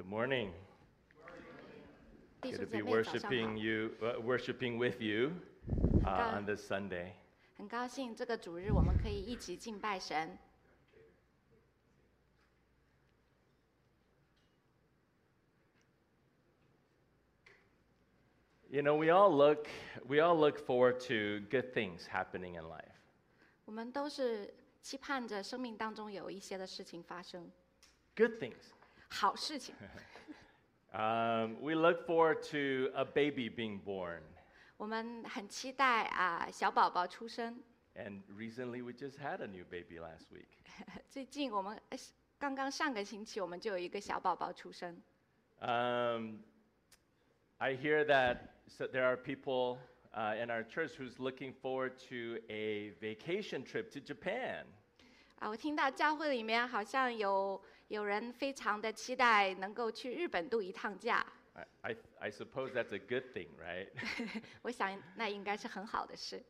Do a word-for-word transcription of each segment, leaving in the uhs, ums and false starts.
morning. 弟 Good 兄 to 姐 be 妹早上好， worshiping you, uh, worshiping with you uh, on this Sunday. 很高兴这个主日我们可以一起敬拜神。 You know, we all look, we all look forward to good things happening in life. 我们都是期盼着生命当中有一些的事情发生， Good things. 好事情。 Um, we look forward to a baby being born. 我们很期待啊小宝宝出生。 And recently we just had a new baby last week. 最近我们呃刚刚上个星期我们就有一个小宝宝出生。 Um, I hear that so there are people uh, in our church who's looking forward to a vacation trip to Japan. 啊，我听到教会里面好像有有人非常的期待能够去日本度一趟假。 I, I, I suppose that's a good thing, right? 我想那应该是很好的事。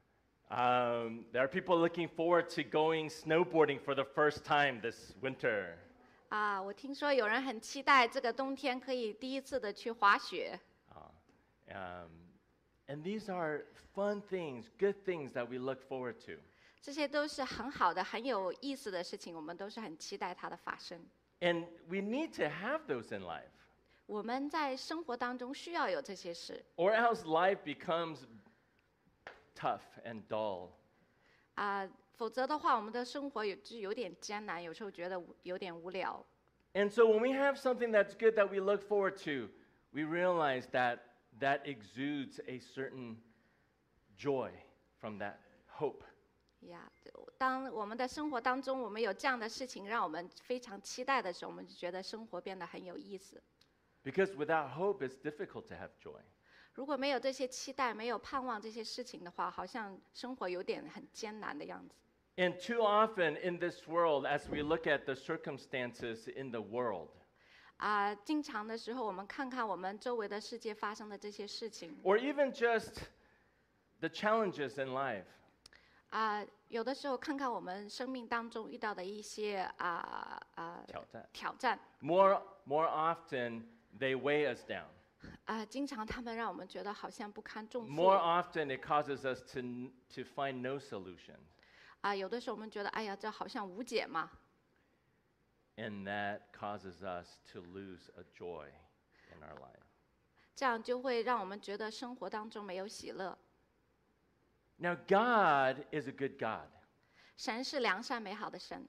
Um, there are people looking forward to going snowboarding for the first time this winter. 啊，我听说有人很期待这个冬天可以第一次的去滑雪。 Uh, um, and these are fun things, good things that we look forward to. 这些都是很好的、很有意思的事情，我们都是很期待它的发生。 And we need to have those in life, 我们在生活当中需要有这些事， or else life becomes tough and dull. 啊，否则的话，我们的生活有就有点艰难，有时候觉得无有点无聊。 And so when we have something that's good that we look forward to, we realize that that exudes a certain joy from that hope. 呀，当我们的生活当中，我们有这样的事情让我们非常期待的时候，我们就觉得生活变得很有意思。 Because without hope, it's difficult to have joy. 如果没有这些期待，没有盼望这些事情的话，好像生活有点很艰难的样子。 And too often in this world, as we look at the circumstances in the world, 啊，经常的时候，我们看看我们周围的世界发生的这些事情， or even just the challenges in life, 啊，有的时候看看我们生命当中遇到的一些啊啊挑战。 挑战， more, more often they weigh us down. 啊，经常他们让我们觉得好像不堪重负。 More often it causes us to, to find no solution. 啊，有的时候我们觉得，哎呀，这好像无解嘛。 And that causes us to lose a joy in our life. 这样就会让我们觉得生活当中没有喜乐。 Now, God is a good God. 神是良善美好的神，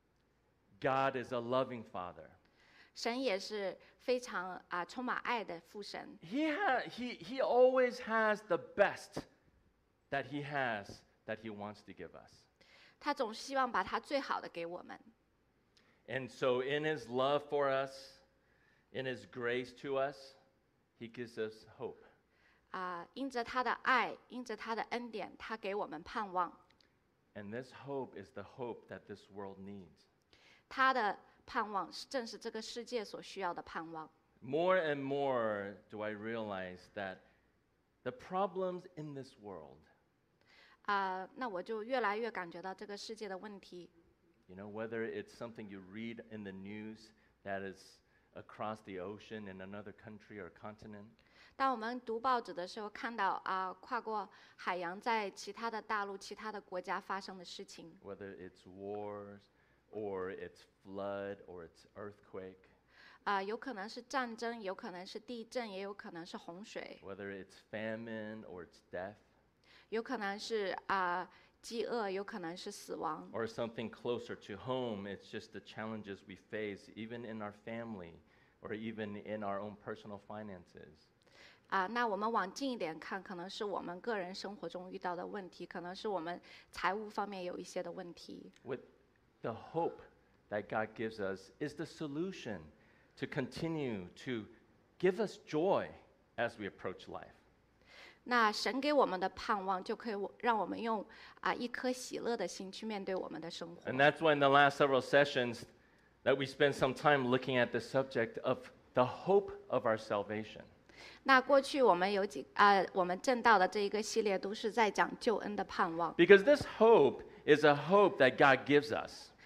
God is a loving Father. 神也是非常啊充满爱的父神。 He, ha- he, he always has the best that He has that He wants to give us. 他总是希望把他最好的给我们。 And so, in His love for us, in His grace to us, He gives us hope. 啊，因着他的爱，因着他的恩典，他给我们盼望。 And this hope is the hope that this world needs. 他的盼望是正是这个世界所需要的盼望。 More and more do I realize that the problems in this world, 啊，那我就越来越感觉到这个世界的问题。 you know, whether it's something you read in the news that is across the ocean in another country or continent, 当我们读报纸的时候，看到啊，跨过海洋，在其他的大陆、其他的国家发生的事情， whether it's wars or it's flood or it's earthquake, 啊，有可能是战争，有可能是地震，也有可能是洪水， whether it's famine or it's death, 有可能是啊饥饿，有可能是死亡， or something closer to home, it's just the challenges we face even in our family or even in our own personal finances. 啊，那我们往近一点看，可能是我们个人生活中遇到的问题，可能是我们财务方面有一些的问题。 With the hope that God gives us is the solution to continue to give us joy as we approach life. 那神给我们的盼望，就可以让我们用啊一颗喜乐的心去面对我们的生活。 And that's why in the last several sessions that we spent some time looking at the subject of the hope of our salvation. 那过去我们有几啊、我们正道的这一个系列都是在讲救恩的盼望， Because this hope is a hope that God gives us.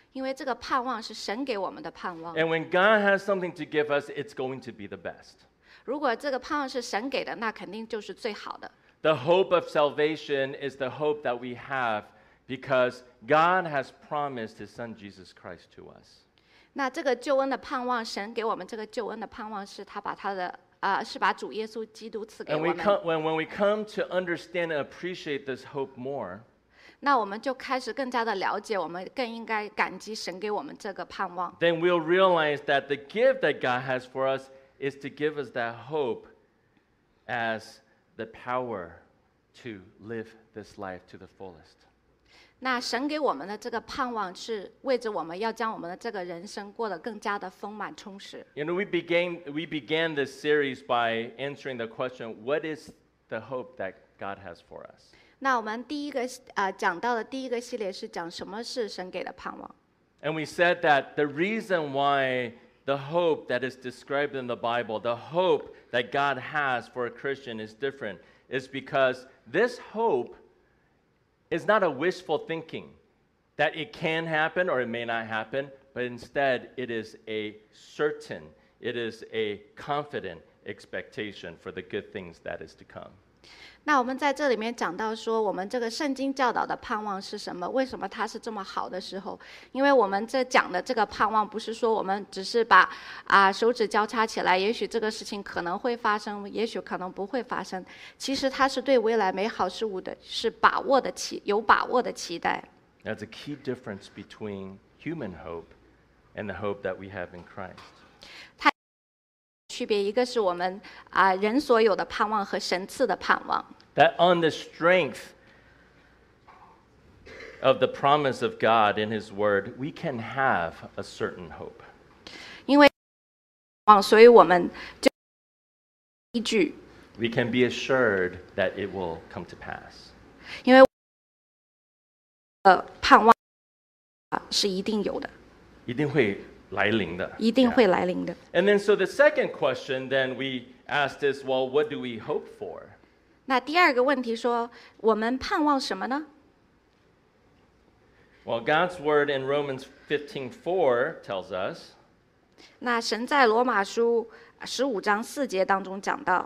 因为这个盼望是神给我们的盼望。 And when God has something to give us, it's going to be the best. 如果这个盼望是神给的，那肯定就是最好的。 The hope of salvation is the hope that we have because God has promised His Son Jesus Christ to us. 那这个救恩的盼望，神给我们这个救恩的盼望，是他把他的啊、呃，是把主耶稣基督赐给 And 我 we 们。 come, when, when we come to understand and appreciate this hope more, 那我们就开始更加的了解，我们更应该感激神给我们这个盼望。 then we'll realize that the gift that God has for us is to give us that hope as the power to live this life to the fullest. 那神给我们的这个盼望，是为着我们要将我们的这个人生过得更加的丰满充实。 You know, we began, we began this series by answering the question, what is the hope that God has for us? 那我们第一个呃讲到的第一个系列是讲什么是神给的盼望。 And we said that the reason why the hope that is described in the Bible, the hope that God has for a Christian is different, is because this hope is not a wishful thinking that it can happen or it may not happen, but instead it is a certain, it is a confident expectation for the good things that is to come. 那我们在这里面讲到说，我们这个圣经教导的盼望是什么？为什么它是这么好的时候？因为我们这讲的这个盼望，不是说我们只是把啊手指交叉起来，也许这个事情可能会发生，也许可能不会发生。其实它是对未来美好事物的是把握的期，有把握的期待。 That's a key difference between human hope and the hope that we have in Christ. 区别一个是我们啊、人所有的盼望和神赐的盼望。 That on the strength of the promise of God in His Word, we can have a certain hope. 因为所以我们就依据， We can be assured that it will come to pass. 因为呃盼望啊是一定有的， 一定会来临的。 一定 Yeah. 会来临的。 And then, so the second question then we asked is, well, what do we hope for? 那第二个问题说，我们盼望什么呢？ Well, God's word in Romans fifteen four tells us 那神在罗马书十五章四节当中讲到，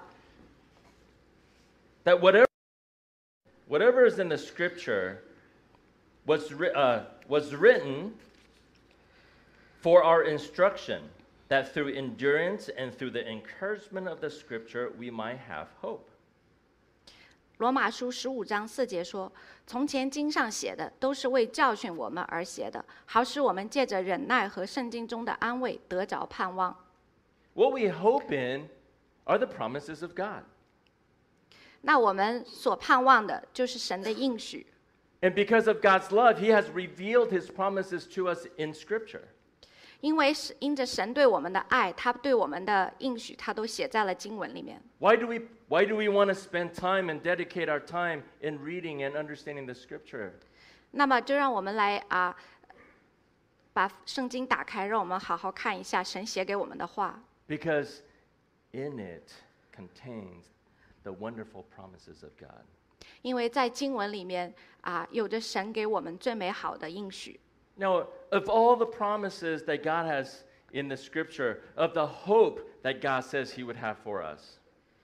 that whatever, whatever is in the scripture was, wri- uh, was written for our instruction, that through endurance and through the encouragement of the scripture, we might have hope. 罗马书十五章四节说：“从前经上写的，都是为教训我们而写的，好使我们借着忍耐和圣经中的安慰，得着盼望。” What we hope in are the promises of God. 那我们所盼望的就是神的应许， And because of God's love, He has revealed His promises to us in Scripture. 因为是因着神对我们的爱，他对我们的应许，他都写在了经文里面。 Why do we, why do we want to spend time and dedicate our time in reading and understanding the Scripture? 那么就让我们来啊，把圣经打开，让我们好好看一下神写给我们的话， Because in it contains the wonderful promises of God. 因为在经文里面啊，有着神给我们最美好的应许。 Now, of all the promises that God has in the Scripture, of the hope that God says He would have for us,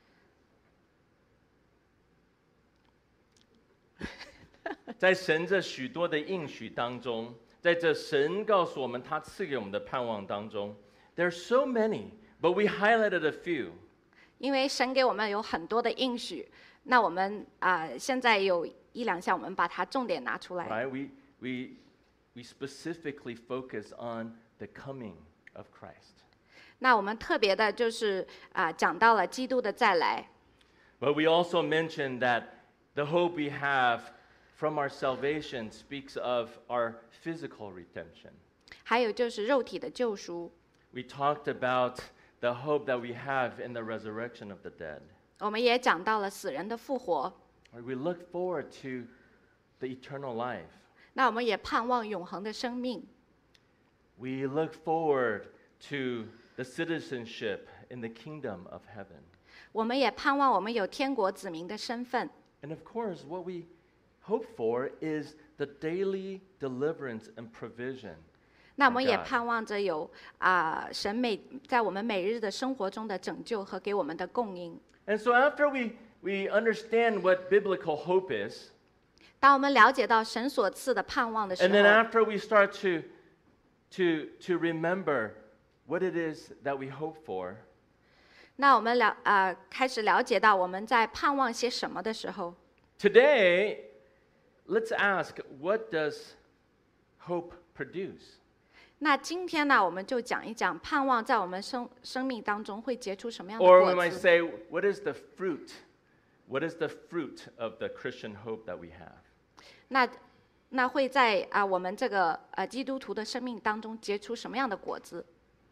在神这许多的应许当中，在这神告诉我们他赐给我们的盼望当中 there's so many, but we highlighted a few. 因为神给我们有很多的应许，那我们啊、现在有一两项，我们把它重点拿出来。 Right? We, we, we specifically focus on the coming of Christ. 那我们特别的就是啊、讲到了基督的再来， But we also mentioned that the hope we have from our salvation speaks of our physical redemption. 还有就是肉体的救赎。 We talked about the hope that we have in the resurrection of the dead. 我们也讲到了死人的复活， Right? We look forward to the eternal life. 那我们也盼望永恒的生命， We look forward to the citizenship in the kingdom of heaven. 我们也盼望我们有天国子民的身份。 And of course, what we hope for is the daily deliverance and provision 那我 from 们也 God. 盼望着有啊、神每在我们每日的生活中的拯救和给我们的供应。 And so after we, we understand what biblical hope is, 当我们了解到神所赐的盼望的时 and then 候， after we start to, to, to remember what it is that we hope for, 那我们了啊、开始了解到我们在盼望些什么的时候， today, let's ask, what does hope produce? 那今天呢，我们就讲一讲盼望在我们生生命当中会结出什么样的 Or we 果 might 子。 say, what is the fruit? What is the fruit of the Christian hope that we have? 那那会在啊、我们这个呃基督徒的生命当中结出什么样的果子？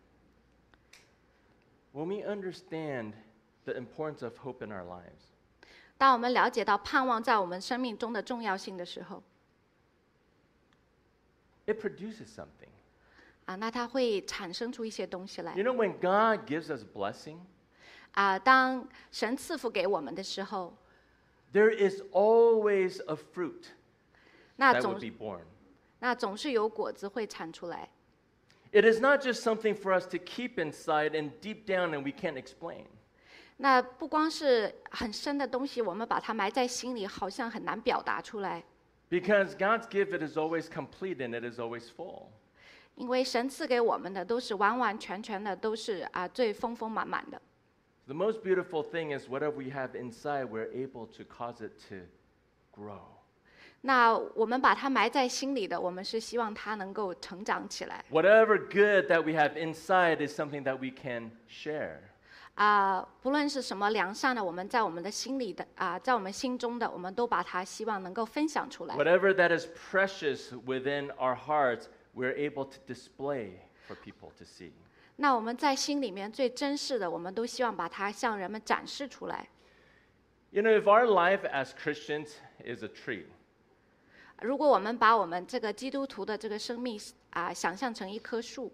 When we understand the importance of hope in our lives, 当我们了解到盼望在我们生命中的重要性的时候， it produces something. 啊，那它会产生出一些东西来 You know, when God gives us blessing, 啊。当神赐福给我们的时候， there is always a fruit 那 that 总 would be born. 那总是有果子会产出来。 It is not just something for us to keep inside and deep down and we can't explain. 那不光是很深的东西，我们把它埋在心里，好像很难表达出来。 Because God's gift it is always complete and it is always full. 因为神赐给我们的都是完完全全的，都是啊最丰丰满满的。 The most beautiful thing is whatever we have inside, we're able to cause it to grow. 那我们把它埋在心里的，我们是希望它能够成长起来。 Whatever good that we have inside is something that we can share. 啊、不论是什么良善的，我们在我们的心里的啊、在我们心中的，我们都把它希望能够分享出来。 Whatever that is precious within our hearts, we're able to display for people to see. 那我们在心里面最珍视的，我们都希望把它向人们展示出来。 You know, if our life as Christians is a tree, 如果我们把我们这个基督徒的这个生命啊、想象成一棵树，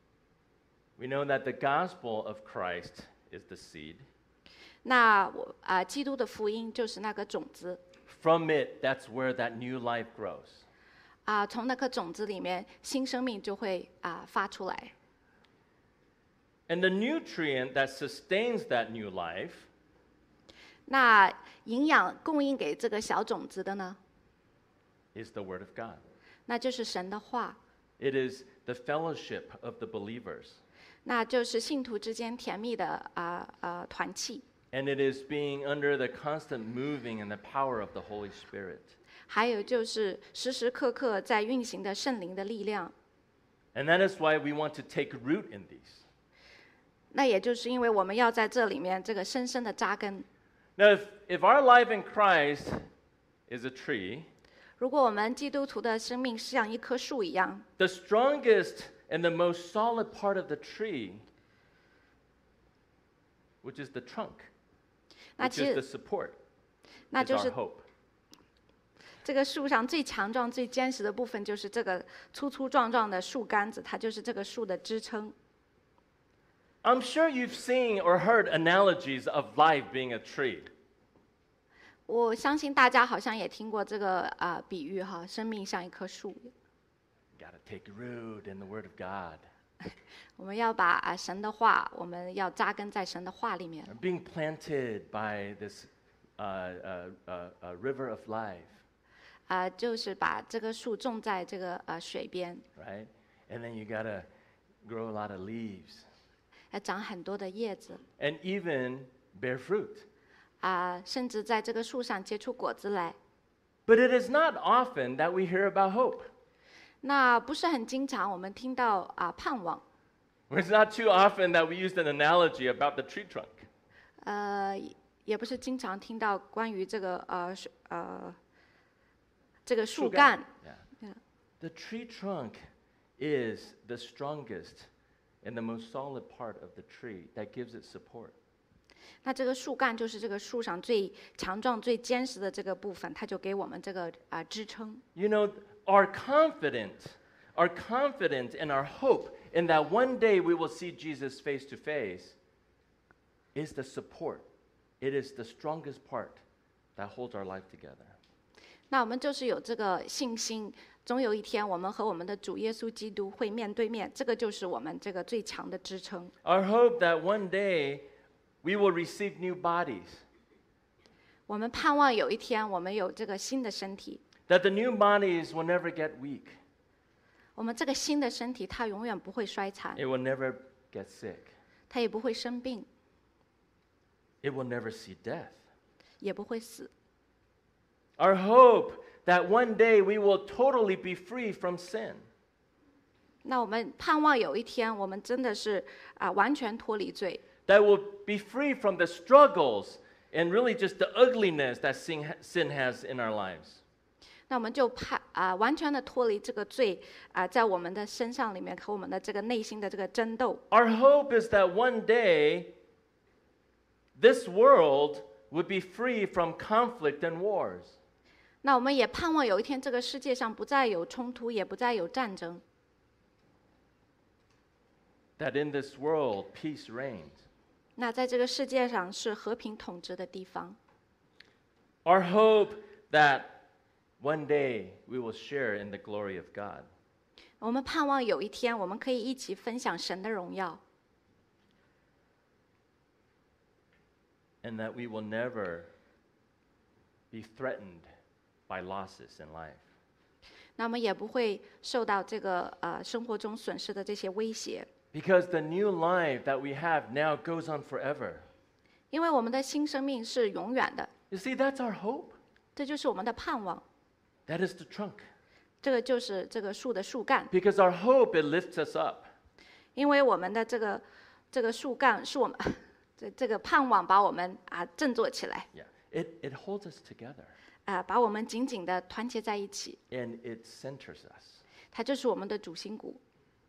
we know that the gospel of Christ is the seed. 那我啊、基督的福音就是那个种子 From it, that's where that new life grows. 啊、从那颗种子里面，新生命就会啊、发出来。 And the nutrient that sustains that new life 那营养供应给这个小种子的呢， is the Word of God. 那就是神的话， It is the fellowship of the believers. 那就是信徒之间甜蜜的啊呃团契， And it is being under the constant moving and the power of the Holy Spirit. 还有就是时时刻刻在运行的圣灵的力量。 And that is why we want to take root in these. 那也就是因为我们要在这里面这个深深的扎根。 Now, if, if our life in Christ is a tree, 如果我们基督徒的生命像一棵树一样， the strongest and the most solid part of the tree, which is the trunk, 那 which 其 is the 实 support, 那 is 就 our 是 hope. 这个树上最强壮、最坚实的部分，就是这个粗粗壮壮的树干子，它就是这个树的支撑。 I'm sure you've seen or heard analogies of life being a tree. 我相信大家好像也听过这个啊、呃比喻哈，生命像一棵树。 You gotta take root in the Word of God. 我们要把啊、神的话，我们要扎根在神的话里面 Being planted by this uh, uh, uh, uh, river of life, 啊、就是把这个树种在这个呃水边， right? And then you gotta grow a lot of leaves 要长很多的叶子 and even bear fruit. 啊、甚至在这个树上结出果子来。 But it is not often that we hear about hope. 那不是很经常我们听到啊、盼望， It's not too often that we used an analogy about the tree trunk. 呃，也不是经常听到关于这个呃是呃这个树干。 Yeah. Yeah. The tree trunk is the strongest and the most solid part of the tree that gives it support. 那这个树干就是这个树上最强壮、最坚实的这个部分，它就给我们这个啊、支撑。 You know, our confidence, our confidence and our hope in that one day we will see Jesus face to face is the support. It is the strongest part that holds our life together. 那我们就是有这个信心，总有一天我们和我们的主耶稣基督会面对面，这个就是我们这个最强的支撑。 Our hope that one day we will receive new bodies, 我们盼望有一天我们有这个新的身体， that the new bodies will never get weak, 我们这个新的身体它永远不会衰残， it will never get sick, 它也不会生病， it will never see death. 也不会死。 Our hope that one day we will totally be free from sin. 那我们盼望有一天我们真的是啊、完全脱离罪， That will be free from the struggles and really just the ugliness that sin, sin has in our lives. 那我们就盼啊、完全的脱离这个罪啊、在我们的身上里面和我们的这个内心的这个争斗。 Our hope is that one day this world would be free from conflict and wars. 那我们也盼望有一天这个世界上不再有冲突，也不再有战争。 That in this world peace reigns. 那在这个世界上是和平统治的地方。 Our hope that one day we will share in the glory of God. 我们盼望有一天我们可以一起分享神的荣耀， And that we will never be threatened by losses in life. 那么也不会受到这个呃生活中损失的这些威胁， Because the new life that we have now goes on forever. 因为我们的新生命是永远的， You see, that's our hope. 这就是我们的盼望。 That is the trunk. 这个就是这个树的树干， Because our hope, it lifts us up. 因为我们的这个这个树干是我们这这个盼望把我们啊振作起来， Yeah. It, it holds us together. 啊把我们紧紧的团结在一起， And it centers us. 它就是我们的主心骨。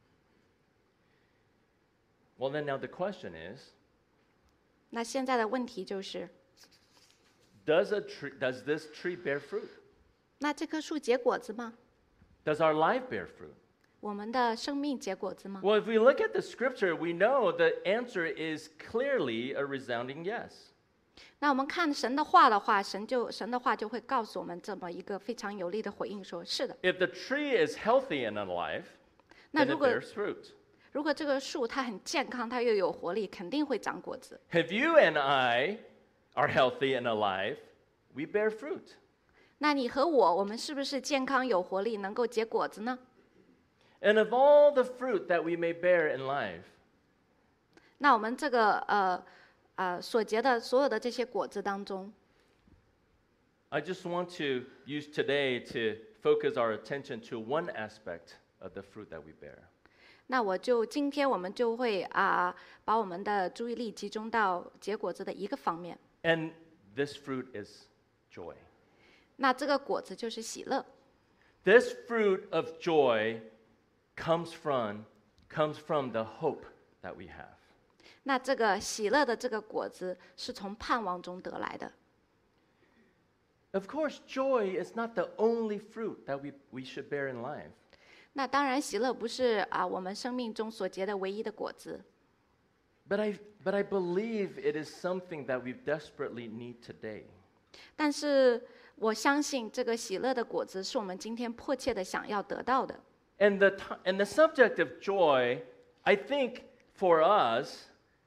Well, then now the question is, 那现在的问题就是， does, a tree, does this tree bear fruit? 那这棵树结果子吗？ Does our life bear fruit? 我们的生命结果子吗？ Well, if we look at the scripture, we know the answer is clearly a resounding yes. 那我们看神的话的话，神就神的话就会告诉我们这么一个非常有力的回应说，是的。 If the tree is healthy and alive, 那 then 如 it 果 bears fruit. 如果这个树它很健康，它又有活力，肯定会长果子。 If you and I are healthy and alive, we bear fruit. 那你和我，我们是不是健康有活力，能够结果子呢？ And of all the fruit that we may bear in life, 那我们这个呃呃所结的所有的这些果子当中， I just want to use today to focus our attention to one aspect of the fruit that we bear. 那我就今天我们就会啊、把我们的注意力集中到结果子的一个方面。 And this fruit is joy. 那这个果子就是喜乐。 This fruit of joy comes from, comes from the hope that we have. 那这个喜乐的这个果子是从盼望中得来的。 Of course, joy is not the only fruit that we, we should bear in life. 那当然，喜乐不是啊、我们生命中所结的唯一的果子。 But I, but I believe it is something that we desperately need today. 但是我相信这个喜乐的果子是我们今天迫切的想要得到的。 And the, t- and the subject of joy, I think for us,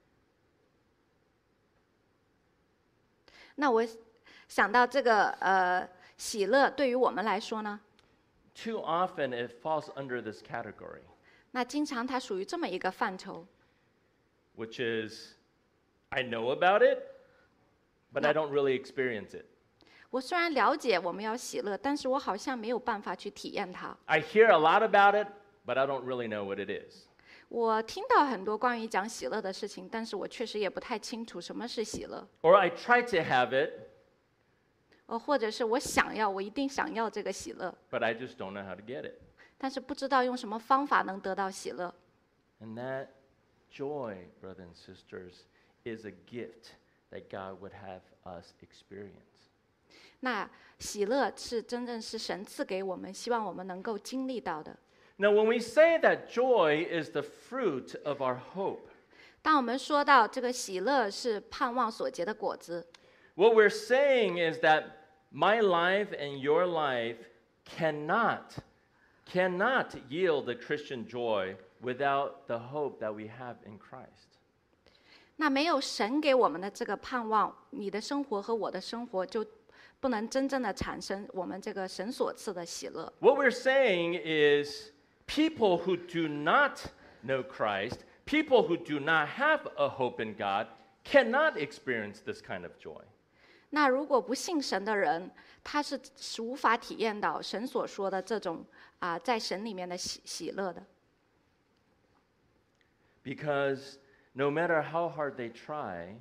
那我想到这个呃喜乐对于我们来说呢， too often it falls under this category, 那经常它属于这么一个范畴， which is I know about it, but I don't really experience it. 我虽然了解我们要喜乐，但是我好像没有办法去体验它。 I hear a lot about it, but I don't really know what it is. 我听到很多关于讲喜乐的事情，但是我确实也不太清楚什么是喜乐。 Or I try to have it, 呃，或者是我想要，我一定想要这个喜乐， but I just don't know how to get it. 但是不知道用什么方法能得到喜乐。 And that joy, brothers and sisters, is a gift that God would have us experience. 那喜乐是真正是神赐给我们，希望我们能够经历到的。 Now, when we say that joy is the fruit of our hope, 当我们说到这个喜乐是盼望所结的果子， what we're saying is that my life and your life cannot, cannot yield the Christian joy without the hope that we have in Christ. 那没有神给我们的这个盼望，你的生活和我的生活就不能真正的产生我们这个神所赐的喜乐。 What we're saying is people who do not know Christ, people who do not have a hope in God, cannot experience this kind of joy. 那如果不信神的人，他是是无法体验到神所说的这种啊、在神里面的喜喜乐的。 Because no matter how hard they try,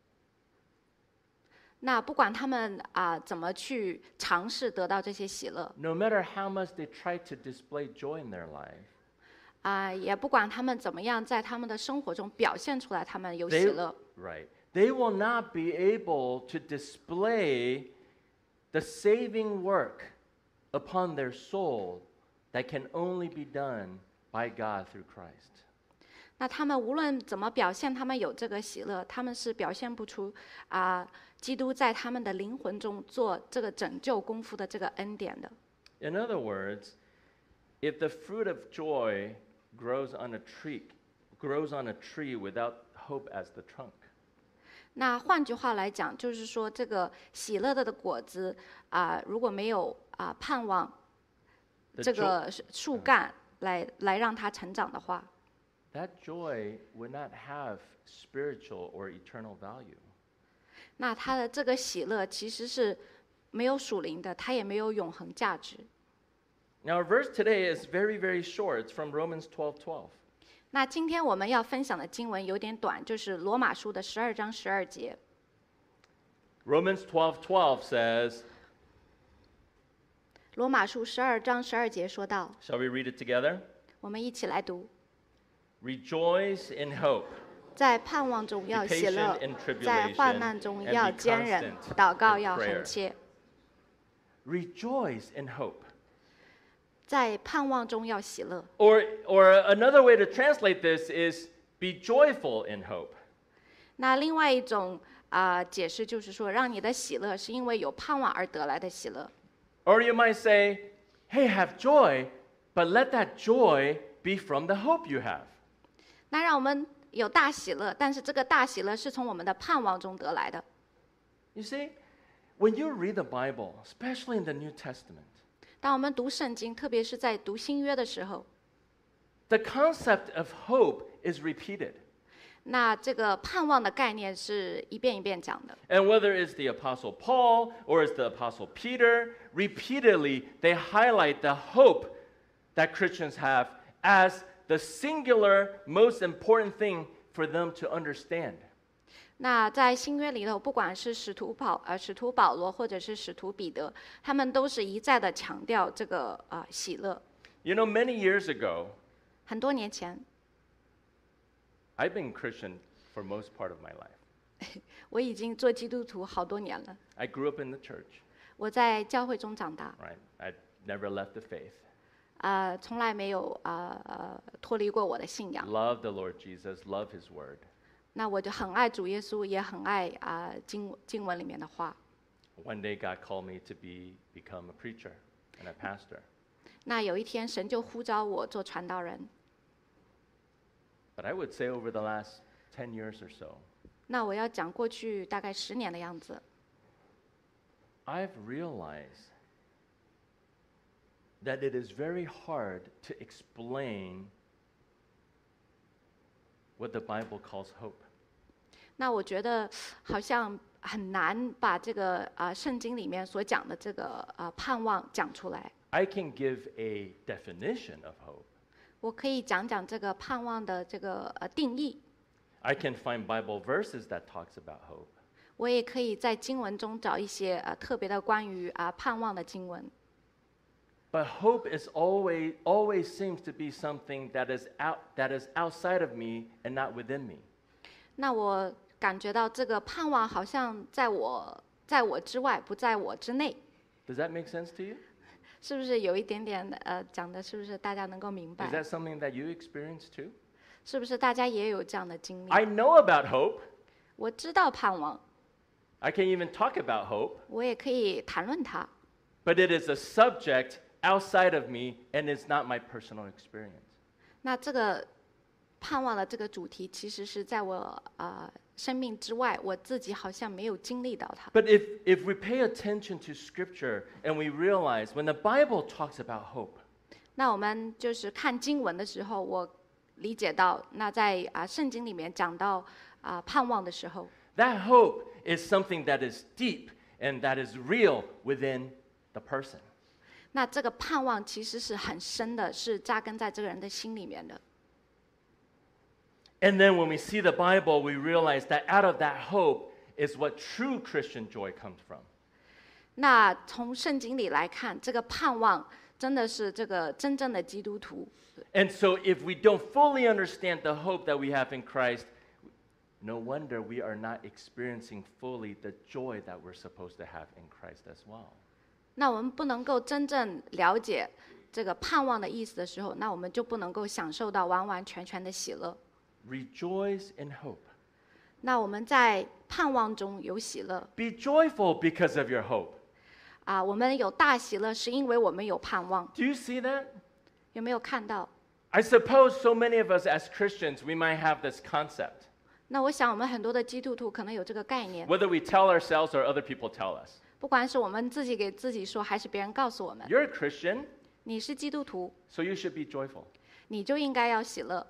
那不管他们啊、怎么去尝试得到这些喜乐， no matter how much they try to display joy in their life, 啊、也不管他们怎么样在他们的生活中表现出来他们有喜 they, 乐， right, they will not be able to display the saving work upon their soul that can only be done by God through Christ. 那他们无论怎么表现，他们有这个喜乐，他们是表现不出啊、基督在他们的灵魂中做这个拯救功夫的这个恩典的。 In other words, if the fruit of joy grows on a tree, grows on a tree without hope as the trunk, 那换句话来讲，就是说这个喜乐的的果子啊、如果没有啊、盼望 the 这 jo- 个树干来来让它成长的话， that joy would not have spiritual or eternal value. 那它的这个喜乐其实是没有属灵的，它也没有永恒价值。 Now, our verse today is very, very short. It's from Romans twelve twelve. 那今天我们要分享的经文有点短，就是罗马书的十二章十二节。 Romans twelve twelve says, 罗马书十二章十二节说到， shall we read it together? 我们一起来读： Rejoice in hope, 在盼望中 be 要喜乐 patient in， 在患 tribulation, 难中 and 要 be 坚忍， constant 祷告 in 要 prayer. 恒切。 Rejoice in hope. 在盼望中要喜乐。 Or, or another way to translate this is be joyful in hope. 那另外一种啊、解释就是说，让你的喜乐是因为有盼望而得来的喜乐。 Or you might say, hey, have joy, but let that joy be from the hope you have. 那让我们有大喜乐，但是这个大喜乐是从我们的盼望中得来的。 You see, when you read the Bible, especially in the New Testament, 当我们读圣经，特别是在读新约的时候， the concept of hope is repeated. 那这个盼望的概念是一遍一遍讲的。 And whether it's the Apostle Paul or it's the Apostle Peter, repeatedly they highlight the hope that Christians have as the singular, most important thing for them to understand. 那在新约里头，不管是使徒保呃使徒保罗或者是使徒彼得，他们都是一再的强调这个呃喜乐。 You know, many years ago, 很多年前， I've been Christian for most part of my life. 我已经做基督徒好多年了。 I grew up in the church, 我在教会中长大， right? I never left the faith. 呃，从来没有呃呃脱离过我的信仰。 Love the Lord Jesus, love His Word. 那我就很爱主耶稣，也很爱啊、经经文里面的话。 One day, God called me to be become a preacher and a pastor. 那有一天，神就呼召我做传道人。 But I would say over the last ten years or so, 那我要讲过去大概十年的样子， I've realized that it is very hard to explain what the Bible calls hope. 那我觉得好像很难把这个啊、呃圣经里面所讲的这个呃盼望讲出来。 I can give a definition of hope. 我可以讲讲这个盼望的这个呃定义， I can find Bible verses that talks about hope. 我也可以在经文中找一些呃特别的关于啊、盼望的经文。 But hope is always always seems to be something that is out that is outside of me and not within me. 那我感觉到这个盼望好像在我在我之外，不在我之内， Does that make sense to you? 是不是有一点点呃讲的，是不是大家能够明 Is 白？ that something that you experience too? 是不是大家也有这样的经历？ I know about hope, 我知道盼望， I can even talk about hope, 我也可以谈论它， but it is a subject outside of me and it's not my personal experience. 那这个盼望的这个主题，其实是在我呃生命之外，我自己好像没有经历到它。 But if, if we pay attention to Scripture and we realize when the Bible talks about hope, 那我们就是看经文的时候，我理解到，那在啊、圣经里面讲到啊、盼望的时候， that hope is something that is deep and that is real within the person. 那这个盼望其实是很深的，是扎根在这个人的心里面的。 And then when we see the Bible, we realize that out of that hope is what true Christian joy comes from. 那从圣经里来看，这个盼望真的是这个真正的基督徒。 And so if we don't fully understand the hope that we have in Christ, no wonder we are not experiencing fully the joy that we're supposed to have in Christ as well. 那我们不能够真正了解这个盼望的意思的时候，那我们就不能够享受到完完全全的喜乐。 Rejoice in hope. 那我们在盼望中有喜乐 Be joyful because of your hope. 啊，我们有大喜乐，是因为我们有盼望。 Do you see that? 有没有看到？ I suppose so many of us as Christians, we might have this concept, 那我想我们很多的基督徒可能有这个概念， whether we tell ourselves or other people tell us. 不管是我们自己给自己说，还是别人告诉我们， You're a Christian, 你是基督徒， so you should be joyful. 你就应该要喜乐。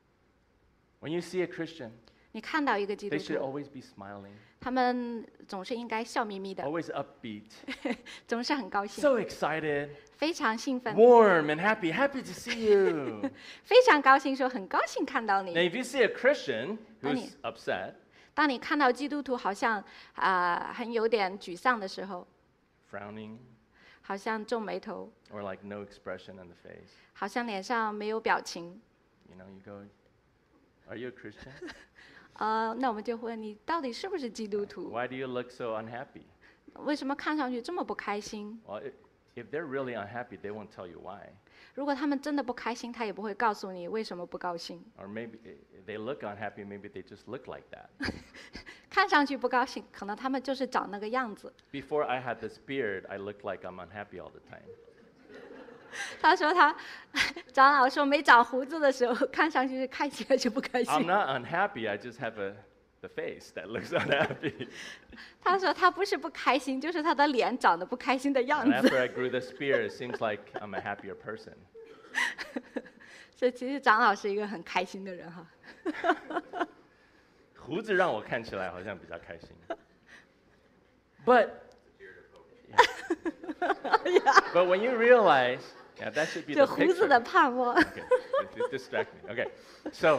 When you see a Christian, 你看到一个基督 they should 徒， always be smiling, 他们总是应该笑眯眯的， always upbeat, 总是很高兴， so excited, 非常兴奋， warm and happy, happy to see you. 非常高兴，说很高兴看到 Now, 你。 if you see a Christian who's Honey. upset, 当你看到基督徒好像啊、很有点沮丧的时候， frowning, 好像皱眉头， or like no expression on the face, 好像脸上没有表情， you know, you go, are you a Christian? 呃，那我们就问你到底是不是基督徒？ Why do you look so unhappy? 为什么看上去这么不开心？ Well, i- if they're really unhappy, they won't tell you why. 如果他们真的不开心，他也不会告诉你为什么不高兴。 Or maybe i- they look unhappy, maybe they just look like that. 看上去不高兴，可能他们就是长那个样子。 Before I had this beard, I looked like I'm unhappy all the time. 他说他长老说没长胡子的时候，看上去看起来就不开 I'm 心。 not unhappy, I just have a the face that looks unhappy. 他说他不是不开心，就是他的脸长得不开心的样 And 子。 after I grew this beard, it seems like I'm a happier person. 所以其实长老是一个很开心的人哈。 胡子让我看起来好像比较开心。But but when you realize, yeah, that should be 就 the 胡子的 picture. 盼望。 Okay, it- it distract me. Okay, so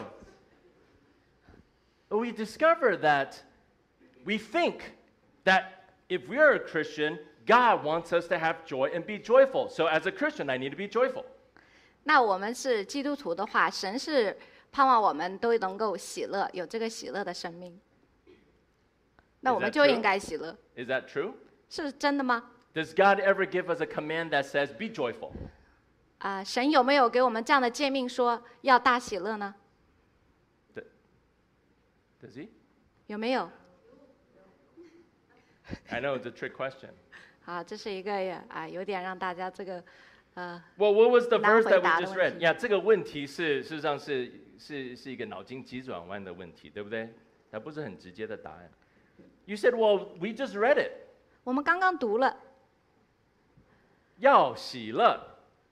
we discover that we think that if we are a Christian, God wants us to have joy and be joyful. So as a Christian, I need to be joyful. 那我们是基督徒的话，神是盼望我们都能够喜乐，有这个喜乐的生命。那 Is 我们 that 就 true? 应该喜乐， Is that true? 是真的吗？ Does God ever give us a command that says, be joyful? 啊、神有没有给我们这样的诫命说要大喜乐呢？ Does he? 有没有？ I know it's a trick question. 啊，这是一个啊，有点让大家这个呃 Well, what was the 难 verse 回 that 答 we 的 just 问 read? 题。 Yeah, 这个问题是事实上是是是一个脑筋急转弯的问题，对不对？它不是很直接的答案。You said, well, we just read it. 我们刚刚读了， 要喜乐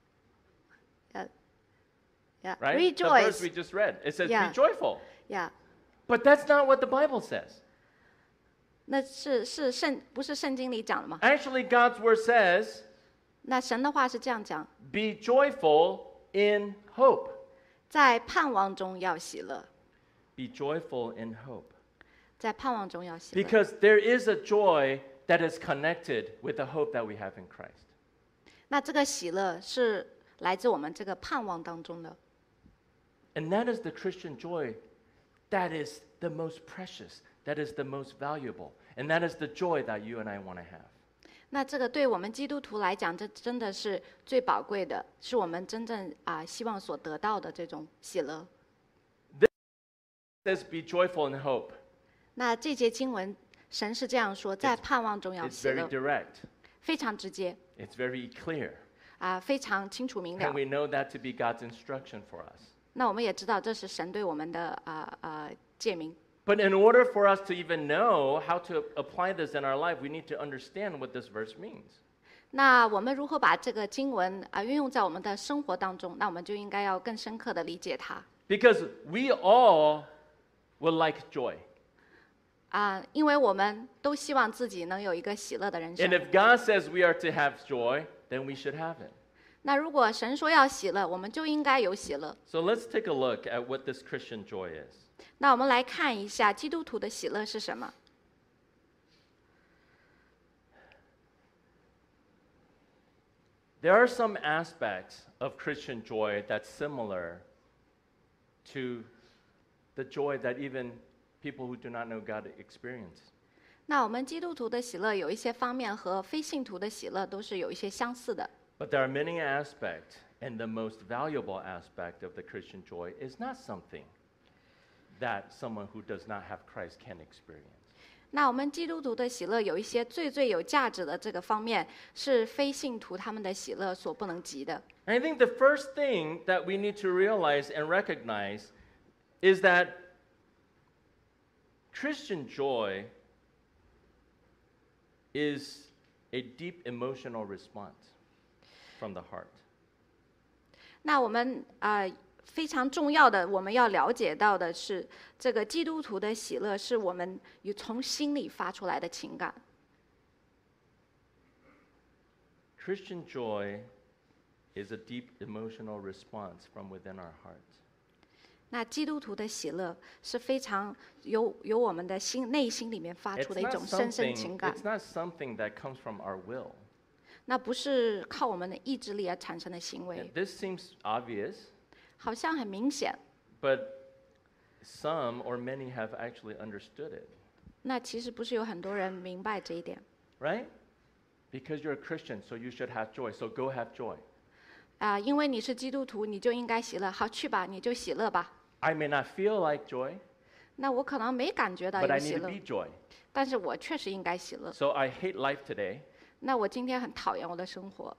yeah, right? The verse we rejoice， just read. It says Yeah. be joyful. yeah， But that's not what the Bible says. 那是是圣不是圣经里讲的吗？ Actually, God's word says, 那神的话是这样讲， be joyful in hope. 在盼望中要喜乐， Be joyful in hope. 在盼望中要喜乐。 Because there is a joy that is connected with the hope that we have in Christ. 那这个喜乐是来自我们这个盼望当中的。 And that is the Christian joy that is the most precious, that is the most valuable. And that is the joy that you and I want to have. 那这个对我们基督徒来讲，这真的是最宝贵的，是我们真正啊、希望所得到的这种喜乐。 It says be joyful in hope. 那这节经文神是这样说，在盼望中要 It's 喜 very 乐， direct. 非常直接 It's very clear. 啊、非常清楚明 And 了。 we know that to be God's instruction for us. 那我们也知道这是神对我们的啊呃诫命。 But in order for us to even know how to apply this in our life, we need to understand what this verse means. 那我们如何把这个经文啊、运用在我们的生活当中？那我们就应该要更深刻的理解它 Because we all would like joy. 啊、因为我们都希望自己能有一个喜乐的人 And 生。 if God says we are to have joy, then we should have it. 那如果神说要喜乐，我们就应该有喜乐。 So let's take a look at what this Christian joy is. 那我们来看一下基督徒的喜乐是什么？ There are some aspects of Christian joy that's similar to the joy that even people who do not know God experience. 那我们基督徒的喜乐有一些方面和非信徒的喜乐都是有一些相似的。 But there are many aspects, and the most valuable aspect of the Christian joy is not something that someone who does not have Christ can experience. 那我们基督徒的喜乐有一些最最有价值的这个方面，是非信徒他们的喜乐所不能及的。 And I think the first thing that we need to realize and recognize is that Christian joy is a deep emotional response from the heart. 那我们啊、呃非常重要的，我们要了解到的是，这个基督徒的喜乐是我们有从心里发出来的情感。 Christian joy is a deep emotional response from within our hearts. 那基督徒的喜乐是非常由由我们的心内心里面发 It's 出的一 not 种深深 something, 情感 it's，not something that comes from our will. 那不是靠我们的意志力而产生的行为， This seems obvious, 好像很明显。 but some or many have actually understood it, 那其实不是有很多人明白这一点 right? Because you're a Christian, so you should have joy. So go have joy. 啊、因为你是基督徒，你就应该喜乐。好，去吧，你就喜乐吧。 I may not feel like joy, 那我可能没感觉到 but 有 I 喜 need to 乐 be，joy. 但是我确实应该喜乐。 So I hate life today, 那我今天很讨厌我的生活，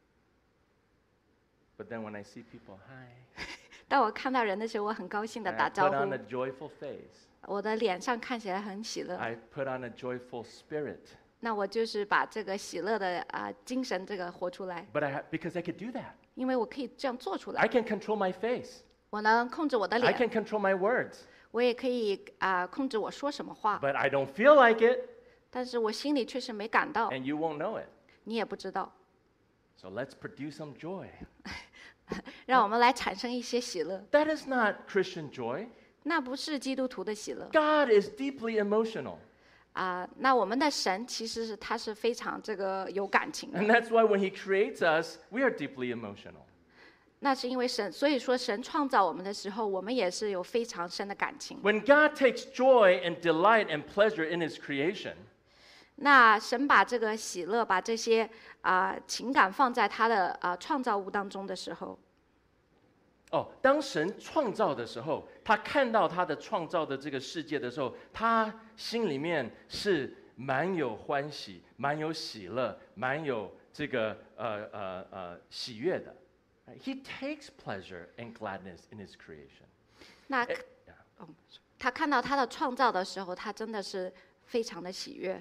but then when I see people, hi, 当我看到人的时候，我很高兴的 and 打 I 招 put on 呼 a，joyful face. 我的脸上看起来很喜乐。 I put on a joyful spirit. 那我就是把这个喜乐的啊、精神这个活出来， But I ha- because I could do that. 因为我可以这样做出 I 来， can control my face. 我能控制我的 I 脸， can control my words. 我也可以啊、控制我说什么话， But I don't feel like it, 但是我心里确实没感到， and you won't know it. 你也不知道。 So let's produce some joy. 让我们来产生一些喜乐， That is not Christian joy. 那不是基督徒的喜乐 God is deeply emotional. 啊、那我们的神其实是他是非常这个有感情的， And that's why when He creates us, we are deeply emotional. 那是因为神，所以说神创造我们的时候，我们也是有非常深的感情。 When God takes joy and delight and pleasure in His creation, 那神把这个喜乐，把这些啊、情感放在他的啊、创造物当中的时候， 哦，当神创造的时候，他看到他的创造的这个世界的时候，他心里面是蛮有欢喜、蛮有喜乐、蛮有这个呃呃呃喜悦的。He takes pleasure and gladness in His creation. 那哎哦，他看到他的创造的时候，他真的是非常的喜悦。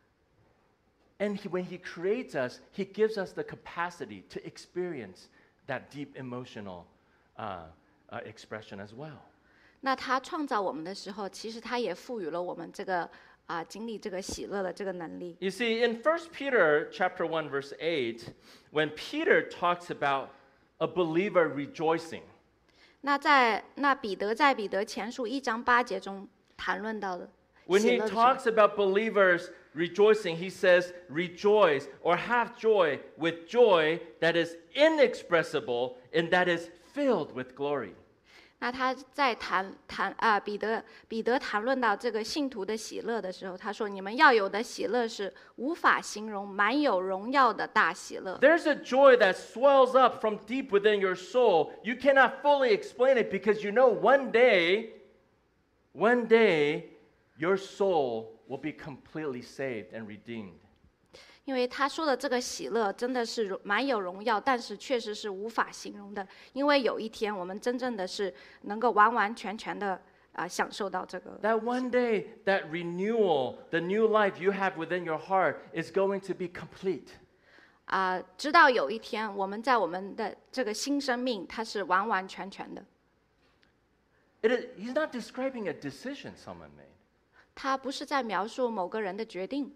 And he, when He creates us, He gives us the capacity to experience that deep emotional uh, uh, expression as well. 那他创造我们的时候，其实他也赋予了我们这个啊、经历这个喜乐的这个能力。 You see, in First Peter chapter one, verse eight, when Peter talks about a believer rejoicing, 那在那彼得在彼得前书一章八节中谈论到的 when 喜 he 乐的时候 talks about believers rejoicing, he says, rejoice or have joy with joy that is inexpressible and that is filled with glory. 那他在谈谈啊，彼得彼得谈论到这个信徒的喜乐的时候，他说：“你们要有的喜乐是无法形容、满有荣耀的大喜乐。 There's a joy that swells up from deep within your soul. You cannot fully explain it because you know one day, one day, your soul will be completely saved and redeemed. 因为他说的这个喜乐真的是荣蛮有荣耀，但是确实是无法形容的。因为有一天我们真正的是能够完完全全的啊、呃、享受到这个。 That one day, that renewal, the new life you have within your heart is going to be complete. 啊、呃，直到有一天我们在我们的这个新生命，它是完完全全的。 It is, he's not describing a decision someone made. 他不是在描述某个人的决定。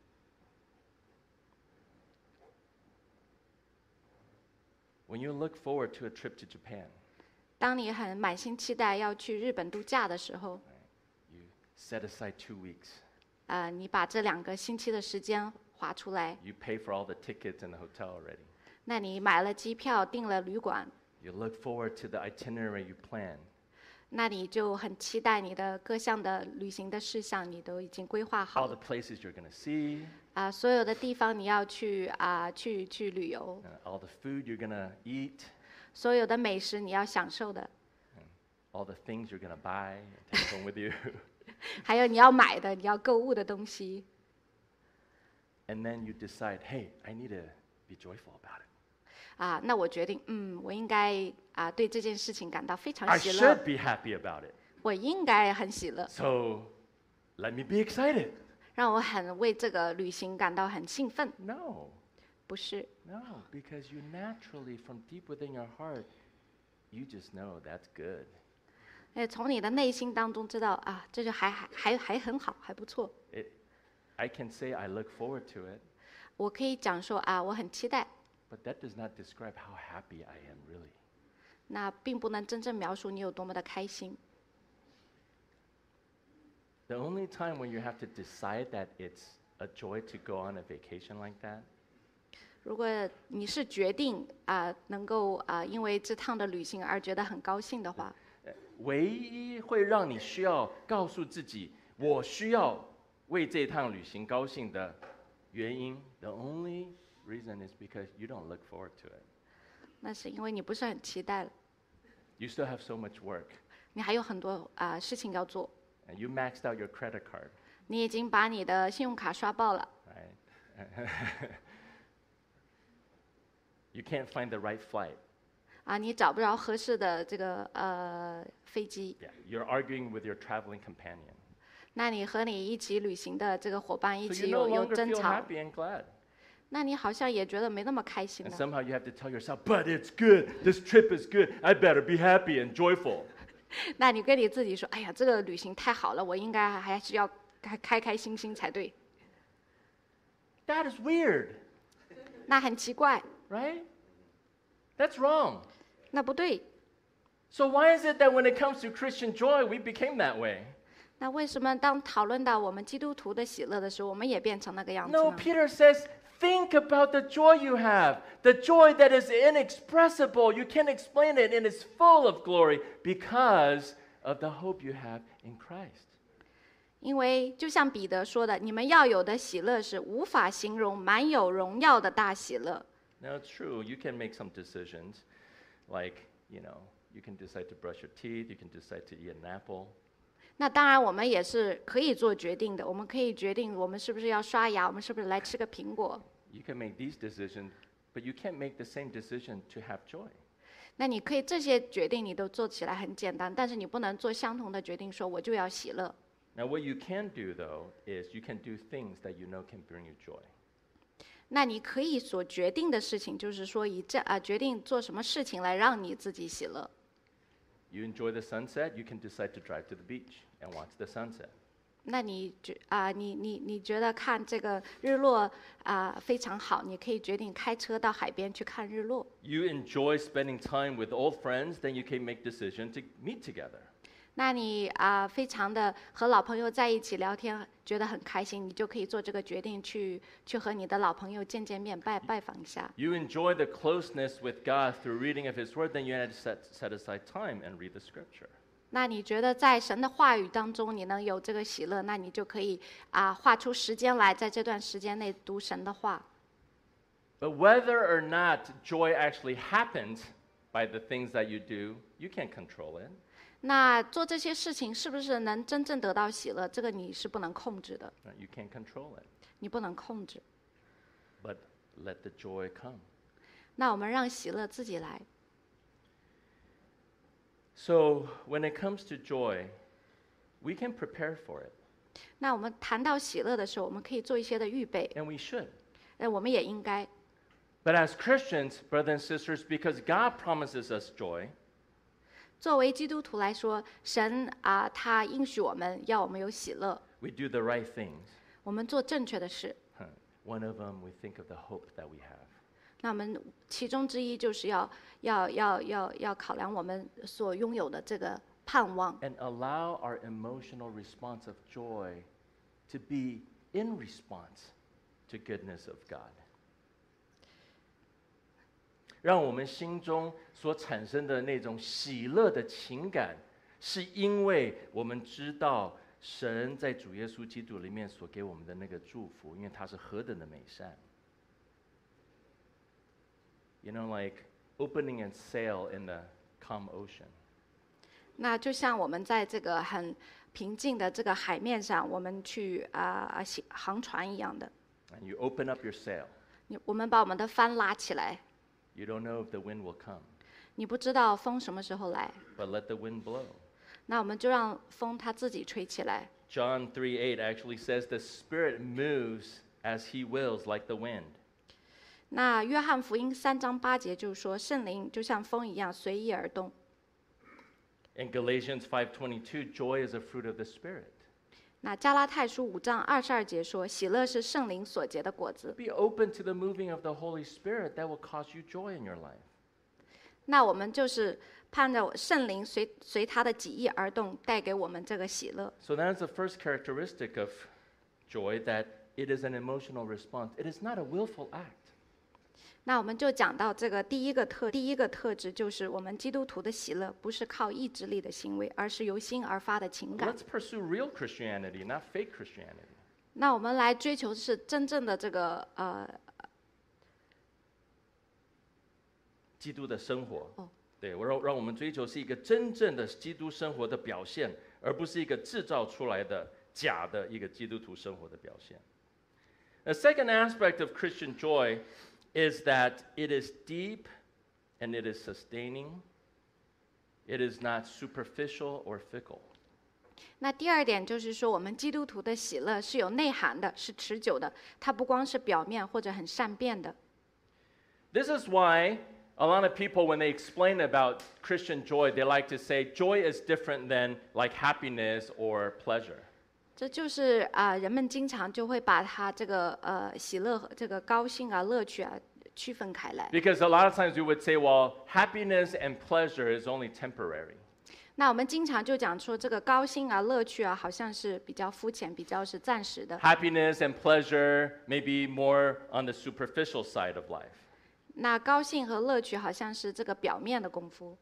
When you look forward to a trip to Japan, 当你很满心期待要去日本度假的时候， you set aside two weeks. 呃，你把这两个星期的时间划出来， You pay for all the tickets in the hotel already. 那你买了机票，订了旅馆， You look forward to the itinerary you plan. 那你就很期待你的各项的旅行的事项，你都已经规划好 All the 了。 places you're going to see, 啊、所有的地方你要去啊、去去旅游， uh, all the food you're going to eat, 所有的美食你要享受的， all the things you're going to buy and take home with you. 还有你要买的、你要购物的东西。 And then you decide, hey, I need to be joyful about it. 啊，那我决定，嗯，我应该啊对这件事情感到非常 I 喜 should 乐， be happy about it. 我应该很喜乐， So let me be excited. 让我很为这个旅行感到很兴奋。 No, 不是， no, because you naturally, from deep within your heart, you just know that's good. 哎，从你的内心当中知道啊，这就还还还还很好，还不错。 It, I can say I look forward to it, 我可以讲说啊，我很期待， but that does not describe how happy I am really. 那并不能真正描述你有多么的开心。 The only time when you have to decide that it's a joy to go on a vacation like that 如果你是决定啊、能够啊、因为这趟的旅行而觉得很高兴的话， 唯一会让你需要告诉自己，我需要为这趟旅行高兴的原因 the only reason is because you don't look forward to it. 那是因为你不是很期待了， You still have so much work, 你还有很多啊、事情要做， and you maxed out your credit card, 你已经把你的信用卡刷爆了， right? You can't find the right flight. 啊，你找不着合适的这个呃飞机， Yeah, you're arguing with your traveling companion. 那你和你一起旅行的这个伙伴一 So 起 you no 有有 longer 争 feel 吵， happy and glad. 那你好像也觉得没那么开心 And 了。 somehow you have to tell yourself, but it's good. This trip is good. I better be happy and joyful. 那你跟你自己说，哎呀，这个旅行太好了，我应该还是要开开开心心才对。 That is weird, 那很奇怪， right? That's wrong. 那不对。 So why is it that when it comes to Christian joy, we became that way? 那为什么当讨论到我们基督徒的喜乐的时候，我们也变成那个样子 No, 呢？ Peter says, think about the joy you have, the joy that is inexpressible. You can't explain it, and it's full of glory because of the hope you have in Christ. 因为就像彼得说的，你们要有的喜乐是无法形容、满有荣耀的大喜乐。 Now, it's true, you can make some decisions, like, you know, you can decide to brush your teeth, you can decide to eat an apple. 那当然，我们也是可以做决定的。我们可以决定我们是不是要刷牙，我们是不是来吃个苹果。 You can make these decisions, but you can't make the same decision to have joy. 那你可以这些决定你都做起来很简单，但是你不能做相同的决定，说我就要喜乐。 Now, what you can do, though, is you can do things that you know can bring you joy. 那你可以所决定的事情，就是说以这啊决定做什么事情来让你自己喜乐。 You enjoy the sunset, you can decide to drive to the beach and watch the sunset. 那你觉啊、你你你觉得看这个日落啊、非常好，你可以决定开车到海边去看日落。 You enjoy spending time with old friends, then you can make decision to meet together. 那你啊、非常的和老朋友在一起聊天，觉得很开心，你就可以做这个决定去去和你的老朋友见见面，拜拜访一下。 You enjoy the closeness with God through reading of His Word, then you had to set, set aside time and read the Scripture. 那你觉得在神的话语当中，你能有这个喜乐，那你就可以啊、画出时间来，在这段时间内读神的话。 But whether or not joy actually happens by the things that you do, you can't control it. 那做这些事情是不是能真正得到喜乐？这个你是不能控制的， You can't control it. 你不能控制。 But let the joy come. 那我们让喜乐自己来。 So when it comes to joy, we can prepare for it. 那我们谈到喜乐的时候，我们可以做一些的预备， And we should. 呃，我们也应该。 But as Christians, brothers and sisters, because God promises us joy, 作为基督徒来说，神啊，他应许我们要我们有喜乐， we do the right things. 我们做正确的事。 Huh. One of them, we think of the hope that we have. 那我们其中之一就是要要要要要考量我们所拥有的这个盼望， And allow our emotional response of joy to be in response to goodness of God. 让我们心中所产生的那种喜乐的情感，是因为我们知道神在主耶稣基督里面所给我们的那个祝福，因为他是何等的美善。You know, like opening and sail in the calm ocean. 那就像我们在这个很平静的这个海面上，我们去啊、行航船一样的， And you open up your sail. 你我们把我们的帆拉起来， You don't know if the wind will come, 你不知道风什么时候来， but let the wind blow. 那我们就让风它自己吹起来。 John three eight actually says the Spirit moves as he wills like the wind. 那约翰福音三章八节就说，圣灵就像风一样随意而动。 In Galatians five twenty-two, joy is a fruit of the Spirit. 那加拉太书五章二十二节说，喜乐是圣灵所结的果子。 Be open to the moving of the Holy Spirit that will cause you joy in your life. 那我们就是盼着圣灵随随他的己意而动，带给我们这个喜乐。 So that's the first characteristic of joy, that it is an emotional response. It is not a willful act. 那我们就讲到这个第一个特第一个特质，就是我们基督徒的喜乐不是靠意志力的行为，而是由心而发的情感。 Let's pursue real Christianity, not fake Christianity. 那我们来追求是真正的这个呃基督的生活， 哦对，我让让我们追求是一个真正的基督生活的表现，而不是一个制造出来的假的一个基督徒生活的表现。The second aspect of Christian joy is that it is deep and it is sustaining. It is not superficial or fickle. 那第二点就是说，我们基督徒的喜乐是有内涵的，是持久的，它不光是表面或者很善变的。 This is why a lot of people, when they explain about Christian joy, they like to say joy is different than like happiness or pleasure. 这就是啊、人们经常就会把它这个呃喜乐和这个高兴啊、乐趣啊区分开来。 Because a lot of times we would say, well, happiness and pleasure is only temporary. 那我们经常就讲说，这个高兴啊、乐趣啊，好像是比较肤浅、比较是暂时的。 Happiness and pleasure may be more on the superficial side of life. 那高兴和乐趣好像是这个表面的功夫。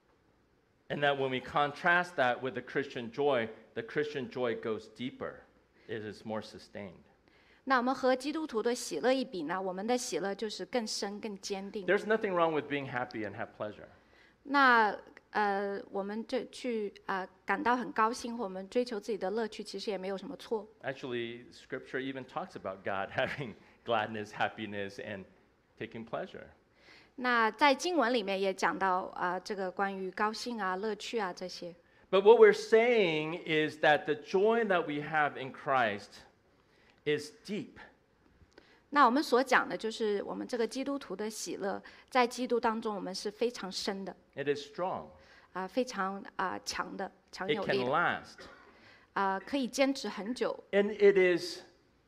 And that when we contrast that with the Christian joy, the Christian joy goes deeper. It is more sustained. 那我们和基督徒的喜乐一比呢，我们的喜乐就是更深、更坚定。 There's nothing wrong with being happy and have pleasure. 那呃，我们就去啊、感到很高兴，或我们追求自己的乐趣，其实也没有什么错。 Actually, Scripture even talks about God having gladness, happiness, and taking pleasure. 那在经文里面也讲到啊、这个关于高兴啊、乐趣啊这些。 But what we're saying is that the joy that we have in Christ is deep. 那我们所讲的就是我们这个基督徒的喜乐，在基督当中我们是非常深的， It is strong. 啊、非常啊、强的、强 It 有 can 力的， last. 啊、可以坚持很久。 And it is,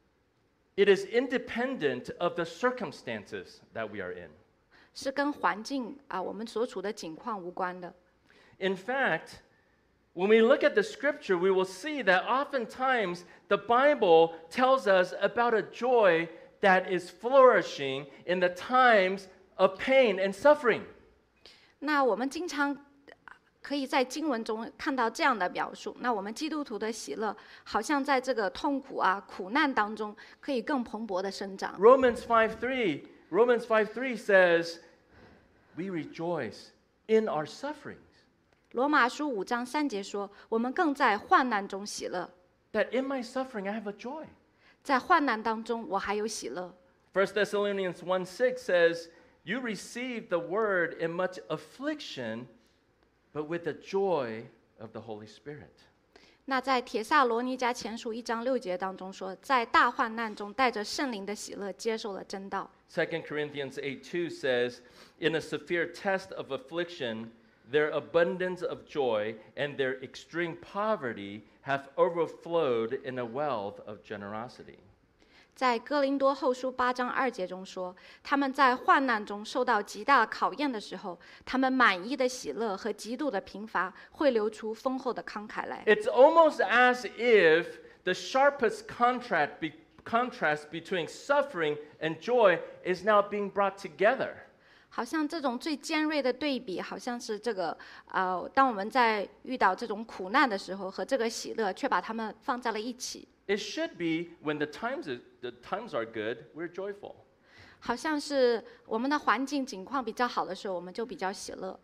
it is independent of the circumstances that we are in. 是跟环境啊、我们所处的境况无关的。 In fact, when we look at the scripture, we will see that oftentimes the Bible tells us about a joy that is flourishing in the times of pain and suffering. 那我们经常可以在经文中看到这样的描述。那我们基督徒的喜乐，好像在这个痛苦啊、苦难当中，可以更蓬勃的生长。 Romans five three, Romans five three says, we rejoice in our sufferings. 罗马书五章三节说，我们更在患难中喜乐。 That in my suffering I have a joy. 在患难当中，我还有喜乐。 First Thessalonians one six says, "You received the word in much affliction, but with the joy of the Holy Spirit." 那在帖撒罗尼迦前书一章六节当中说，在大患难中带着圣灵的喜乐接受了真道。 Second Corinthians eight two says, "In a severe test of affliction, their abundance of joy and their extreme poverty have overflowed in a wealth of generosity." 在哥林多后书八章二节中说，他们在患难中受到极大考验的时候，他们满意的喜乐和极度的贫乏会流出丰厚的慷慨来。 It's almost as if the sharpest contrast, be, contrast between suffering and joy is now being brought together. 好像这种最尖锐的对比，好像是这个呃，当我们在遇到这种苦难的时候，和这个喜乐却把它们放在了一起。 It should be when the times, is, the times are good, we're joyful. 好像是我们的环境景况比较好的时候，我们就比较喜乐；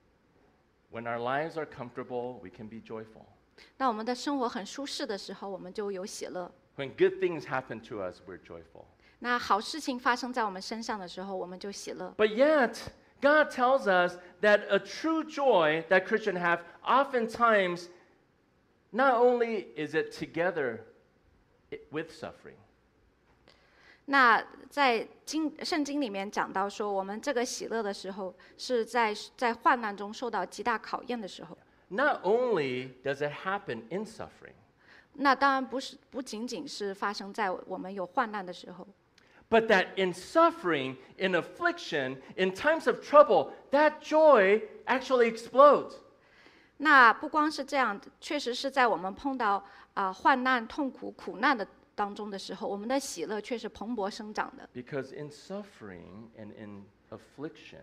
When our lives are comfortable, we can be joyful. 那我们的生活很舒适的时候，我们就有喜乐； When good things happen to us, we're joyful. 那好事情发生在我们身上的时候，我们就喜乐。 But yet, God tells us that a true joy that Christians have, oftentimes, not only is it together with suffering. 那在经圣经里面讲到说，我们这个喜乐的时候，是在在患难中受到极大考验的时候。 Not only does it happen in suffering, 那当然不是不仅仅是发生在我们有患难的时候， but that in suffering, in affliction, in times of trouble, that joy actually explodes. 那不光是这样，确实是在我们碰到啊、呃、患难、痛苦、苦难的当中的时候，我们的喜乐却是蓬勃生长的。 Because in suffering and in affliction,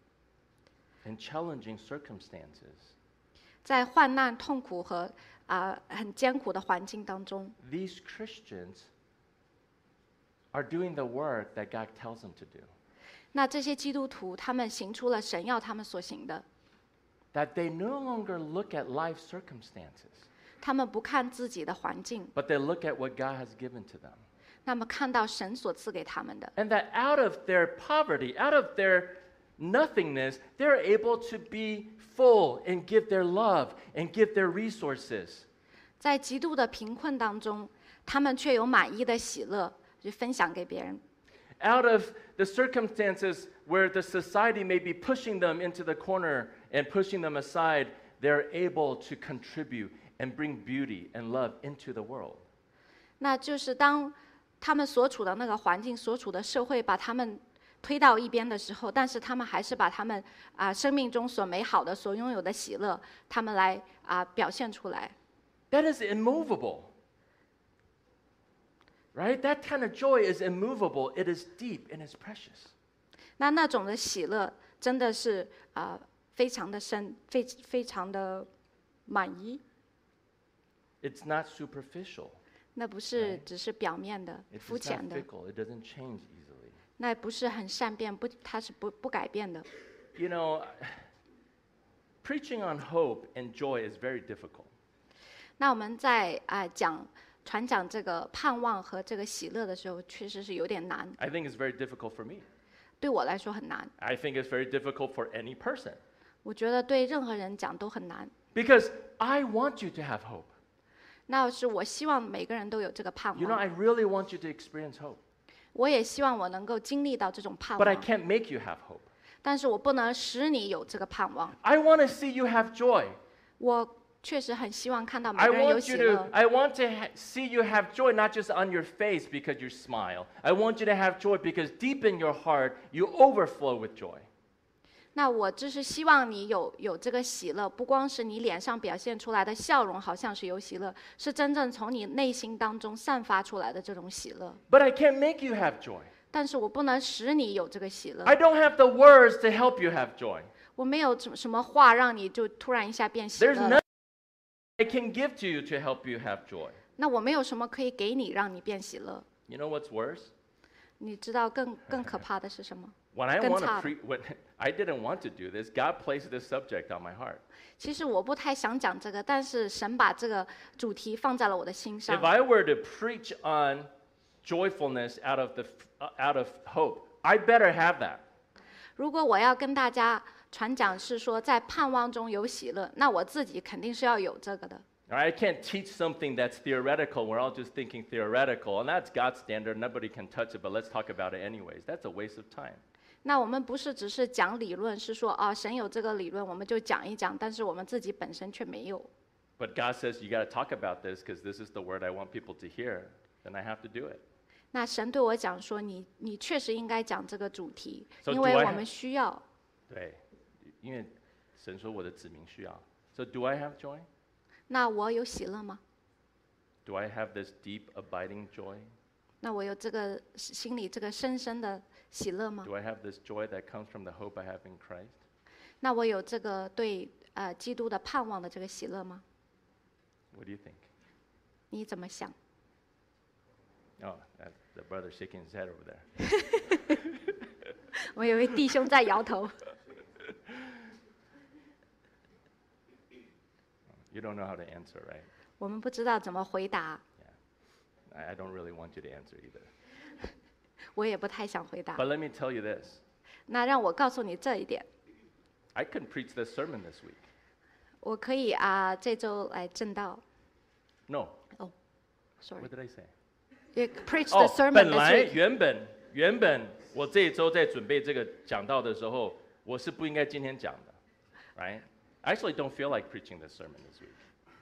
in challenging circumstances, 在患难、痛苦和啊、呃、很艰苦的环境当中， these Christians are doing the work that God tells them to do. 那这些基督徒他们行出了神要他们所行的， That they no longer look at life circumstances, 他们不看自己的环境， but they look at what God has given to them. 那么看到神所赐给他们的。 And that out of their poverty, out of their nothingness, they're able to be full and give their love and give their resources. 在极度的贫困当中，他们却有满意的喜乐，去分享给别人。 Out of the circumstances where the society may be pushing them into the corner and pushing them aside, they're able to contribute and bring beauty and love into the world. 那就是当他们所处的那个环境、所处的社会把他们推到一边的时候，但是他们还是把他们啊、生命中所美好的、所拥有的喜乐，他们来啊、表现出来。 That is immovable. Right? That kind of joy is immovable. It is deep and it's precious. 那那种的喜乐真的是啊、非常的深，非非常的满意。 It's not superficial. 那不是只是表面的、 It's 肤 just 浅 not 的， fickle. It doesn't change easily. 那不是很善变，不，它是不不改变的。 You know, preaching on hope and joy is very difficult. 那我们在啊、讲传讲这个盼望和这个喜乐的时候，确实是有点难， I think it's very difficult for me. 对我来说很难。 I think it's very difficult for any person. 我觉得对任何人讲都很难。 Because I want you to have hope. 那是我希望每个人都有这个盼 You know, 望， I really want you to experience hope. 我也希望我能够经历到这种盼 But I 望， can't make you have hope. 但是我不能使你有这个盼望。 I want to see you have joy. 我确实很希望看到每 I 个人有 want 喜 you 乐 to, I want to ha- see you have joy not just on your face because you smile. I want you to have joy because deep in your heart you overflow with joy. 那我就是希望你有有这个喜乐，不光是你脸上表现出来的笑容好像是有喜乐，是真正从你内心当中散发出来的这种喜乐。 But I can't make you have joy. 但是我不能使你有这个喜乐， I don't have the words to help you have joy. 我没有什什么话让你就突然一下变喜 There's 乐 nothing 了。 I can give to you to help you have joy. 那我没有什么可以给你让你变喜乐。 You know what's worse? 你知道更更可怕的是什么？ When I 更 want to 差的。 pre- when I didn't want to do this, God placed this subject on my heart. 其实我不太想讲这个，但是神把这个主题放在了我的心上 If。I were to preach on joyfulness out of the f- uh, out of hope, I better have that. 如果我要跟大家传讲是说在盼望中有喜乐，那我自己肯定是要有这个的。 All right, I can't teach something that's theoretical. We're all just thinking theoretical, and that's God's standard. Nobody can touch it, but let's talk about it anyways. That's a waste of time. 那我们不是只是讲理论，是说啊，神有这个理论，我们就讲一讲，但是我们自己本身却没有。 But God says you got to talk about this because this is the word I want people to hear. Then I have to do it. 那神对我讲说，你你确实应该讲这个主题， So 因 do 为 I 我 have- 们需要。 对，因为神说我的子民需要。So do I have joy? 那我有喜乐吗？ Do I have this deep, abiding joy? 那我有这个心里这个深深的喜乐吗？ Do I have this joy that comes from the hope I have in Christ? 那我有这个对呃基督的盼望的这个喜乐吗？ What do you think? 你怎么想？ Oh, that's the brother shaking his head over there. 我有位弟兄在摇头。 You don't know how to answer, right? 我们不知道怎么回答， I I don't really want you to answer either. 我也不太想回答 But。let me tell you this. 那让我告诉你这一点， I couldn't preach this sermon this week. 我可以啊、这周来正道。 No. Sorry， What did I say? you preach the 哦， sermon 本 this 来 week。 原本原本我这一周在准备这个讲道的时候，我是不应该今天讲的 right? I actually don't feel like preaching this sermon this week.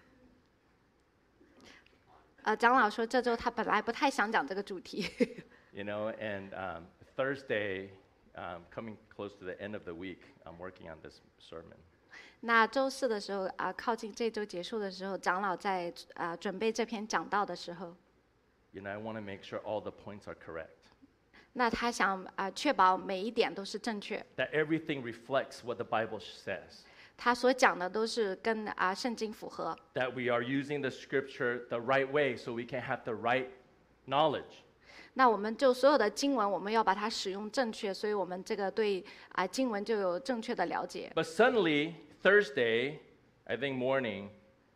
呃，长老说这周他本来不太想讲这个主题， You know, and um, Thursday, um, coming close to the end of the week, I'm working on this sermon. 那周四的时候啊、靠近这周结束的时候，长老在啊、准备这篇讲道的时候， You know, I want to make sure all the points are correct. 那他想啊、确保每一点都是正确， That everything reflects what the Bible says. 他所讲的都是跟啊、圣经符合。 That we are using the scripture the right way so we can have the right knowledge. 那我们就所有的经文，我们要把它使用正确，所以我们这个对啊、经文就有正确的了解。 But suddenly, Thursday, I think morning,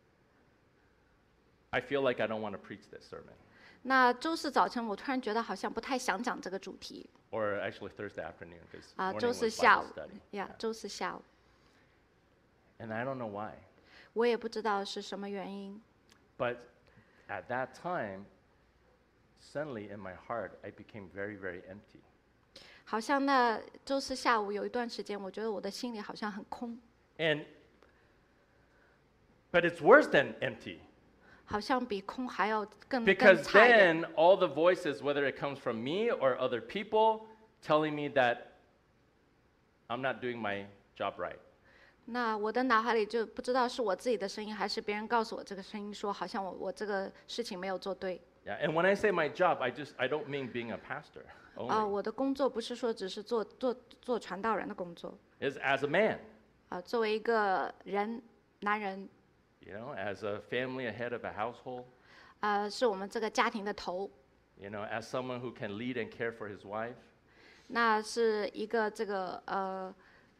I feel like I don't want to preach this sermon. 那周四早晨，我突然觉得好像不太想讲这个主题 Or actually Thursday afternoon, because 啊、 morning 周 was 四下 Bible 午 study. 呀，周四下午， And I don't know why. 我也不知道是什么原因。 But at that time, suddenly in my heart, I became very, very empty. 好像那周四下午有一段时间，我觉得我的心里好像很空， And, but it's worse than empty. 好像比空还要更更 Because 差一点。 then all the voices, whether it comes from me or other people, telling me that I'm not doing my job right. 那我的脑海里就不知道是我自己的声音，还是别人告诉我这个声音说，好像我我这个事情没有做对。 Yeah, and when I say my job, I just I don't mean being a pastor 啊、 only. 我的工作不是说只是做做做传道人的工作， It's as a man, 啊、作为一个人，男人， you know, as a family, a head of a household, 呃，是我们这个家庭的头， you know, as someone who can lead and care for his wife. 那是一个这个呃，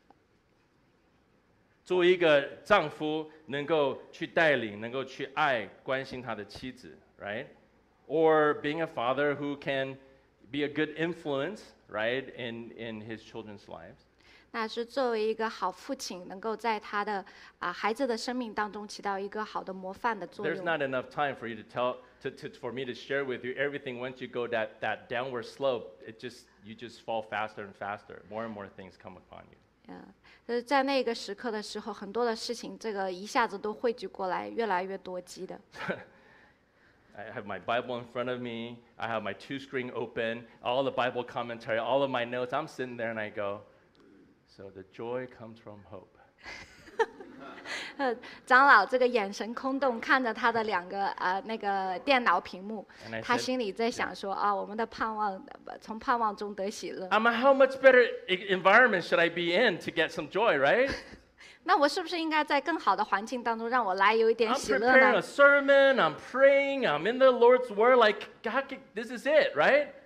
作为一个丈夫，能够去带领，能够去爱、关心他的妻子 right? Or being a father who can be a good influence, right, in, in his children's lives. 那是作为一个好父亲，能够在他的啊、孩子的生命当中起到一个好的模范的作 There's 用。 not enough time for you to tell, to, to, for me to share with you everything. Once you go that, that downward slope, it just, you just fall faster and faster. More and more things come upon you. 嗯，就是在那个时刻的时候，很多的事情，这个一下子都汇聚过来，越来越多积的。 I have my Bible in front of me. I have my two screen open, all the Bible commentary, all of my notes. I'm sitting there and I go, so the joy comes from hope. 呃，长老这个眼神空洞，看着他的两个呃那个电脑屏幕 And I， 他 said, 心里在想说啊，我们的盼望呃从盼望中得喜乐。 I'm a, how much better e- environment should I be in to get some joy, right? 那我是不是应该在更好的环境当中，让我来有一点 I'm 喜乐 preparing a 呢？ sermon, I'm praying, I'm in the Lord's Word, like, God, this is it, right?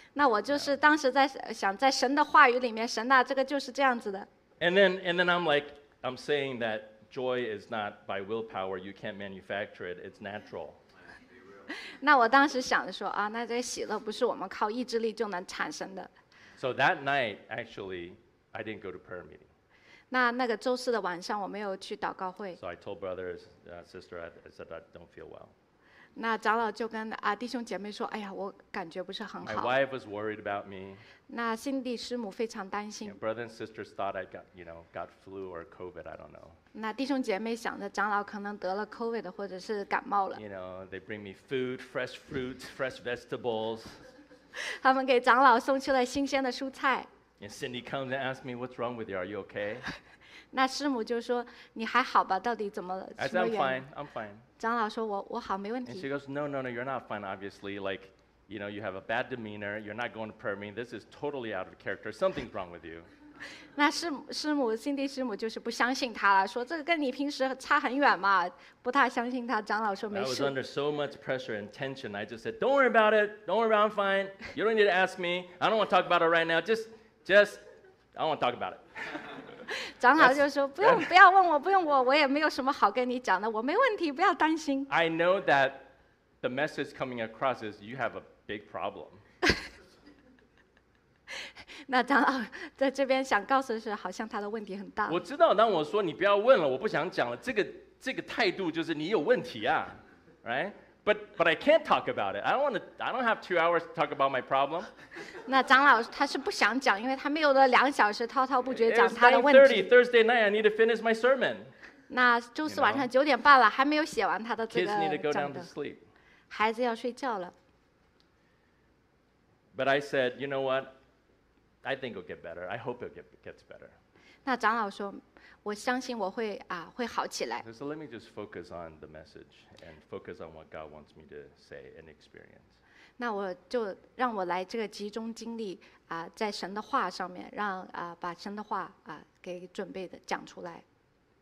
那我就是当时在想，在神的话语里面，神啊，这个就是这样子的。 And then, and then I'm like, I'm saying that joy is not by willpower. You can't manufacture it. It's natural. 那我当时想着说啊，那这个喜乐不是我们靠意志力就能产生的。 So that night, actually, I didn't go to prayer meeting. 那那个周四的晚上，我没有去祷告会。 So I told brothers, uh, sister, I, I said I don't feel well. 那长老就跟啊弟兄姐妹说：“哎呀，我感觉不是很 My 好。 wife was worried about me. 那辛弟师母非常担 You 心 know,。brothers and sisters thought I got, you know, got flu or COVID. I don't know. 那弟兄姐妹想着长老可能得了 COVID 或者是感冒了， You know, they bring me food, fresh fruits, fresh vegetables. 他们给长老送去了新鲜的蔬菜。 And Cindy comes and asks me, "What's wrong with you? Are you okay?" 那师母就说：“你还好吧？到底怎么了？ I 什么 said, "I'm 原 fine. 因 I'm fine." ？” 长老说：“我我好，没问 And 题。 she goes, "No, no, no. You're not fine. Obviously, like, you know, you have a bad demeanor. You're not going to prayer meeting. This is totally out of character. Something's wrong with you." ” 那师母师母辛弟师母就是不相信他了，说这个跟你平时差很远嘛，不太相信他。长老说 I 没 was 事。 under so much pressure and tension. I just said, "Don't worry about it. Don't worry about it. I'm fine. You don't need to ask me. I don't want to talk about it right now. Just, just, I don't want to talk about it." 长老就说：“不用不要问我，不用我，我也没有什么好跟你讲的，我没问题，不要担心。” I know that the message coming across is you have a big problem. 那长老在这边想告诉的是，好像他的问题很大。 我知道，当我说你不要问了，我不想讲了，这个这个态度就是你有问题啊 right? But but I can't talk about it. I don't want to. I don't have two hours to talk about my problem. 那长老他是不想讲，因为他没有了两小时滔滔不绝讲 It's 他的 nine 问 thirty 题。 Thursday night. I need to finish my sermon. 那周四晚上九点半了，还没有写完他的这 Kids need to 个 go 讲 down 的 to，sleep. 孩子要睡觉了。 But I said, you know what? I think it'll get better. I hope it get, gets better. 那长老说：“我相信我会啊会好起来。 So let me just focus on the message and focus on what God wants me to say and experience. ” 那我就让我来这个集中精力啊，在神的话上面，让啊把神的话啊给准备的讲出来。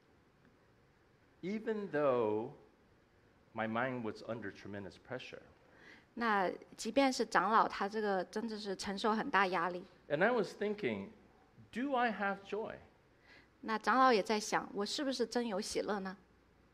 Even though my mind was under tremendous pressure, 那即便是长老，他这个真的是承受很大压力。 and I was thinking, do I have joy? 那长老也在想，我是不是真有喜乐呢？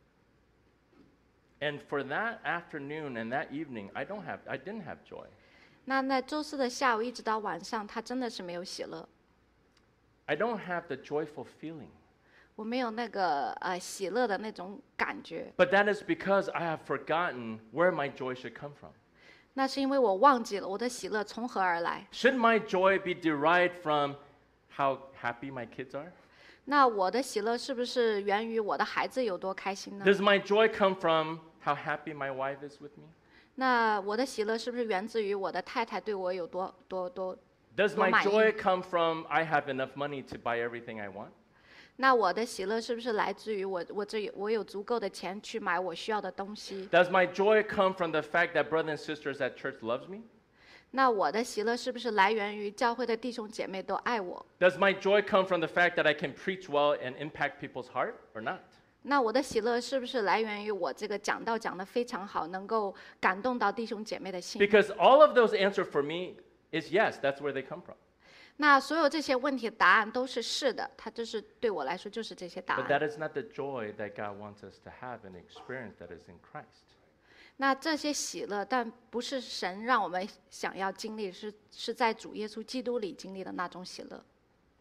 And for that afternoon and that evening, I don't have, I didn't have joy. 那那周四的下午一直到晚上，他真的是没有喜乐， I don't have the joyful feeling. 我没有那个呃喜乐的那种感觉。 But that is because I have forgotten where my joy should come from. 那是因为我忘记了我的喜乐从何而来。 Should my joy be derived from how happy my kids are? 那我的喜乐是不是源于我的孩子有多开心呢？ Does my joy come from how happy my wife is with me? 那我的喜乐是不是源自于我的太太对我有多多多？ Does 多 my 满意？ joy come from I have enough money to buy everything I want? 那我的喜乐是不是来自于我我这有我有足够的钱去买我需要的东西？ Does my joy come from the fact that brothers and sisters at church loves me? 那我的喜乐是不是来源于教会的弟兄姐妹都爱我？ Does my joy come from the fact that I can preach well and impact people's heart or not? 那我的喜乐是不是来源于我这个讲道讲得非常好，能够感动到弟兄姐妹的心？ Because all of those answers for me is yes, that's where they come from. 那所有这些问题的答案都是是的，它就是对我来说就是这些答 But 案。 that is not the joy that God wants us to have and experience that is in Christ. 那这些喜乐，但不是神让我们想要经历，是是在主耶稣基督里经历的那种喜乐。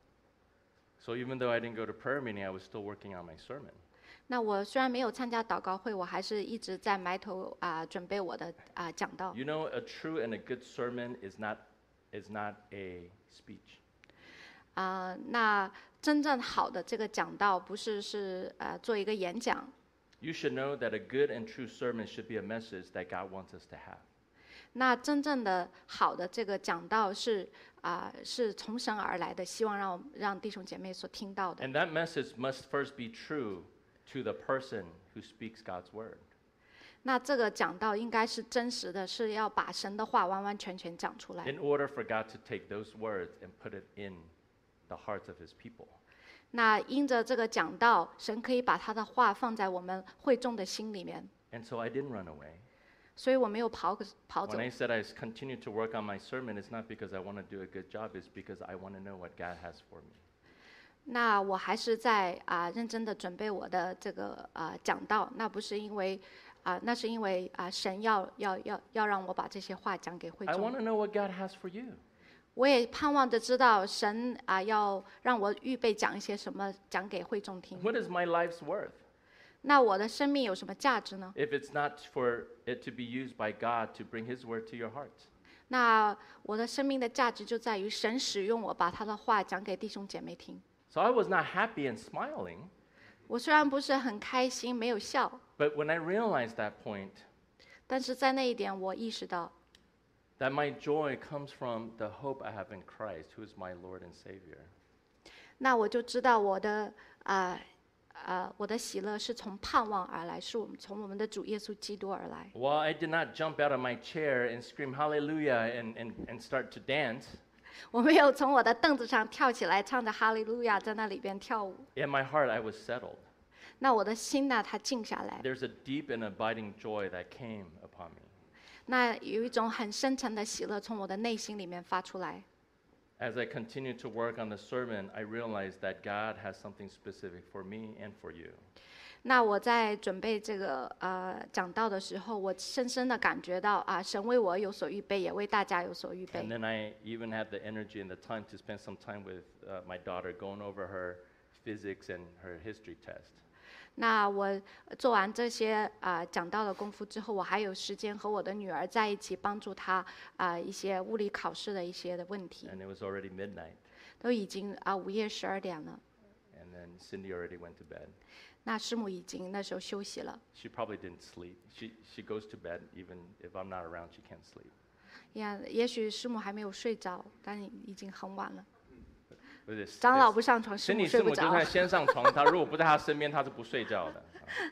So even though I didn't go to prayer meeting, I was still working on my sermon. 那我虽然没有参加祷告会，我还是一直在埋头啊、准备我的啊、讲道。 You know, a true and a good sermon is not is not a speech. 啊、那真正好的这个讲道，不是是呃做一个演讲。 You should know that a good and true sermon should be a message that God wants us to have. 那真正的好的这个讲道是啊、是从神而来的，希望让我们让弟兄姐妹所听到的。 And that message must first be true to the person who speaks God's word. 那这个讲道应该是真实的，是要把神的话完完全全讲出来。 In order for God to take those words and put it in the hearts of his people. 那因着这个讲道，神可以把他的话放在我们会众的心里面。 And so I didn't run away. 所以我没有跑跑走 When。I said I continue to work on my sermon, it's not because I want to do a good job, it's because I want to know what God has for me. 那我还是在啊、认真的准备我的这个啊、讲道，那不是因为啊、那是因为啊、神要要要要让我把这些话讲给会 I want 众。 to know what God has for you. 我也盼望着知道神啊、要让我预备讲一些什么讲给会众听。 What is my life's worth 那我的生命有什么价值呢？ if it's not for it to be used by God to bring His word to your heart? 那我的生命的价值就在于神使用我，把他的话讲给弟兄姐妹听。 So I was not happy and smiling, 我虽然不是很开心，没有笑， but when I realized that point, 但是在那一点我意识到， that my joy comes from the hope I have in Christ, who is my Lord and Savior. 那我就知道我的啊呃我的喜乐是从盼望而来，是我们从我们的主耶稣基督而来。 While I did not jump out of my chair and scream hallelujah and, and, and start to dance, 我没有从我的凳子上跳起来，唱着哈利路亚在那里边跳舞。 in my heart I was settled. 那我的心呢，它静下来， There's a deep and abiding joy that came upon me. 那有一种很深沉的喜乐从我的内心里面发出来。 As I continued to work on the sermon, I realized that God has something specific for me and for you. 那我在准备这个呃讲道的时候，我深深的感觉到啊，神为我有所预备，也为大家有所预备 And。then I even had the energy and the time to spend some time with uh, my daughter, going over her physics and her history test. 那我做完这些啊、讲道的功夫之后，我还有时间和我的女儿在一起，帮助她啊、一些物理考试的一些的问题。 And it was already midnight. 都已经啊午夜十二点了， And then Cindy already went to bed. 那师母已经那时候休息了。 She probably didn't sleep. She, she goes to bed even if I'm not around, she can't sleep. 呀，也许师母还没有睡着，但已经很晚了。 But this, 长老 this- 不上床，师母 Cindy 睡不着师母就算。先上床，她如果不在她身边，她是不睡觉的。啊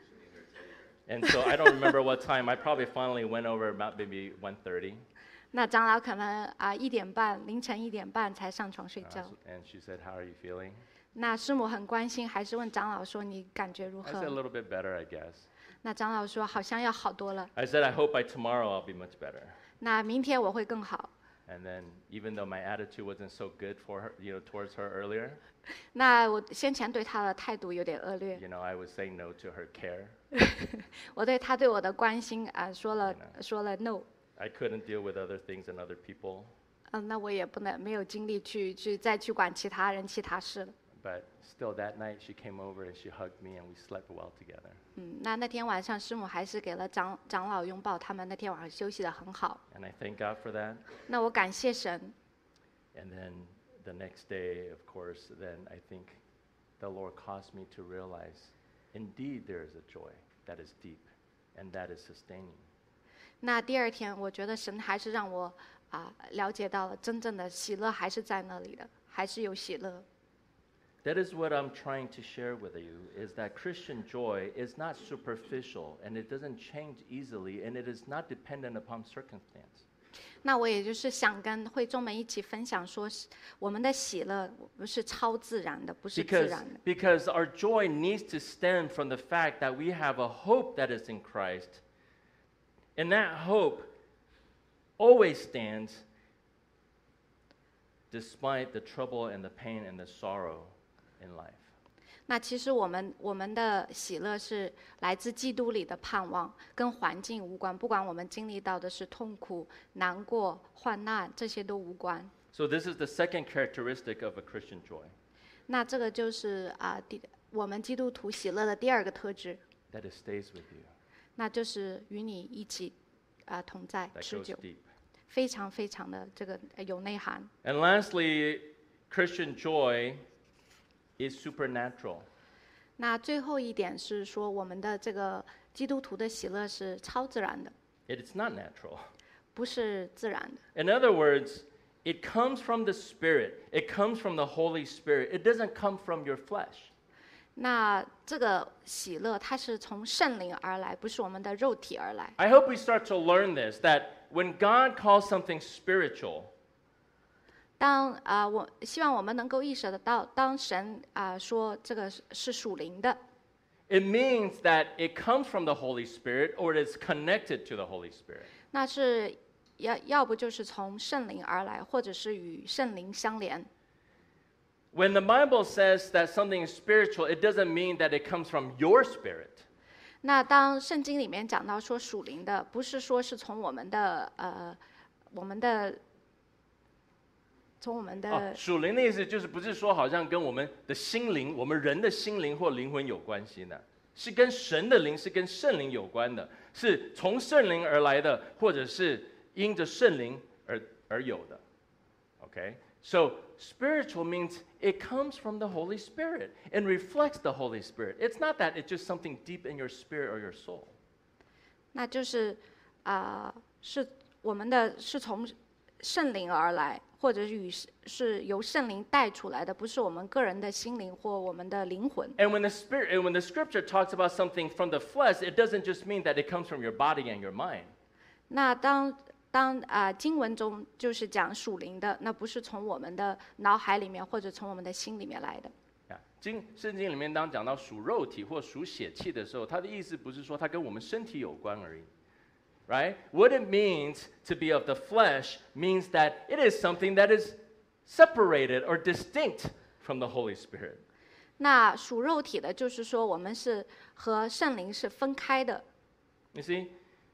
And so I don't remember what time. I probably finally went over about maybe one thirty. 那长老可能啊一点半，凌晨一点半才上床睡 Uh, 觉。 so- and she said, "How are you feeling?" 那师母很关心，还是问长老说你感觉如 I said, "A 何？ little bit better, I guess." 那长老说好像要好多了。 I said, "I hope by tomorrow I'll be much better." 那明天我会更好。 And then, even though my attitude wasn't so good for her, you know, towards her earlier, 那我先前对他的态度有点恶劣， you know, I was saying no to her care. 我对他对我的关心啊、说了 Amen. 说了 no， I couldn't deal with other things and other people, 嗯、那我也不能没有精力去去再去管其他人其他事了。 but still that night she came over and she hugged me and we slept well together. 嗯，那那天晚上师母还是给了长长老拥抱，他们那天晚上休息的很好。 And I thank God for that. 那我感谢神。 And then the next day, of course, then I think the Lord caused me to realize, indeed there is a joy that is deep and that is sustaining. 那第二天，我觉得神还是让我啊、了解到了真正的喜乐还是在那里的，还是有喜乐。 That is what I'm trying to share with you, is that Christian joy is not superficial and it doesn't change easily and it is not dependent upon circumstance. 那我也就是想跟会众们一起分享说，是我们的喜乐不是超自然的，不是自 Because, 然的。 because our joy needs to stem from the fact that we have a hope that is in Christ. And that hope always stands despite the trouble and the pain and the sorrow in life. 那其实我们我们的喜乐是来自基督里的盼望，跟环境无关。不管我们经历到的是痛苦、难过、患难，这些都无关。 So this is the second characteristic of a Christian joy, 那这个就是啊，第、我们基督徒喜乐的第二个特质， that it stays with you, 那就是与你一起啊、同在 that 持 goes 久， deep. 非常非常的这个呃有内涵。 And lastly, Christian joy is supernatural. 那最后一点是说，我们的这个基督徒的喜乐是超自然的， It's not natural. 不是自然的。 In other words, it comes from the Spirit. It comes from the Holy Spirit. It doesn't come from your flesh. 那这个喜乐，它是从圣灵而来，不是我们的肉体而来。 I hope we start to learn this, that when God calls something spiritual, 当啊、我希望我们能够意识得到，当神啊、说这个是是属灵的， it means that it comes from the Holy Spirit or it is connected to the Holy Spirit. 那是要要不就是从圣灵而来，或者是与圣灵相连。 When the Bible says that something is spiritual, it doesn't mean that it comes from your spirit. 那当圣经里面讲到说属灵的，不是说是从我们的呃我们的从我们的、 哦，属灵的意思就是不是说好像跟我们的心灵、我们人的心灵或灵魂有关系的，是跟神的灵、是跟圣灵有关的，是从圣灵而来的，或者是因着圣灵而而有的。Okay, so spiritual means it comes from the Holy Spirit and reflects the Holy Spirit. It's not that it's just something deep in your spirit or your soul. 那就是啊、呃，是我们的是从圣灵而来，或者是与是由圣灵带出来的，不是我们个人的心灵或我们的灵魂。 And when the spirit, and when the scripture talks about something from the flesh, it doesn't just mean that it comes from your body and your mind. 那当当啊、呃、经文中就是讲属灵的，那不是从我们的脑海里面或者从我们的心里面来的。 经圣经里面当讲到属肉体或属血气的时候，它的意思不是说它跟我们身体有关而已。Right? What it means to be of the flesh means that it is something that is separated or distinct from the Holy Spirit. 那属肉体的，就是说我们是和圣灵是分开的。 You see,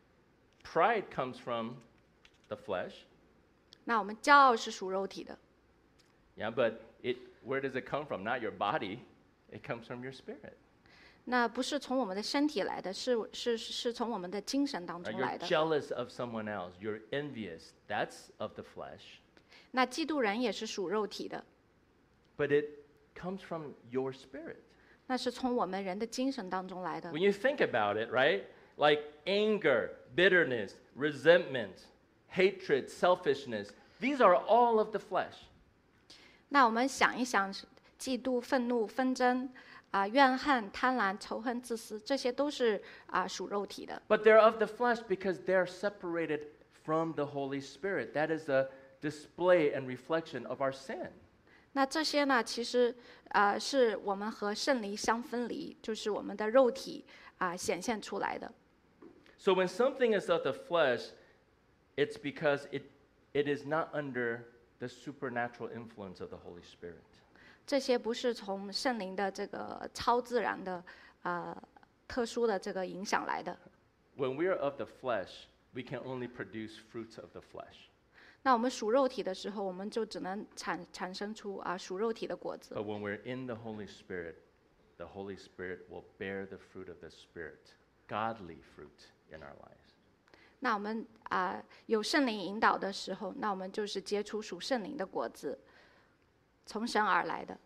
pride comes from the flesh. 那我们骄傲是属肉体的。 Yeah, but it where does it come from? Not your body. It comes from your spirit. 那不是从我们的身体来的，是是是从我们的精神当中 You're 来的。 jealous of someone else. You're envious. That's of the flesh. 那嫉妒人也是属肉体的， But it comes from your spirit. 那是从我们人的精神当中来的 When。you think about it, right? Like anger, bitterness, resentment, hatred, selfishness, these are all of the flesh. 那我们想一想，嫉妒、愤怒、纷争。啊、呃，怨恨、贪婪、仇恨、自私，这些都是啊、呃、属肉体的。 But they're of the flesh because they're separated from the Holy Spirit. That is a display and reflection of our sin. 那这些呢，其实啊、呃、是我们和圣灵相分离，就是我们的肉体啊、呃、显现出来的。 So when something is of the flesh, it's because it it is not under the supernatural influence of the Holy Spirit. 这些不是从圣灵的这个超自然的呃特殊的这个影响来的。 When we are of the flesh, we can only produce fruits of the flesh. 那我们属肉体的时候，我们就只能产产生出啊、呃、属肉体的果子。 But when we're in the Holy Spirit, the Holy Spirit will bear the fruit of the Spirit, godly fruit in our lives. 那我们啊、呃、有圣灵引导的时候，那我们就是结出属圣灵的果子。从神而来的。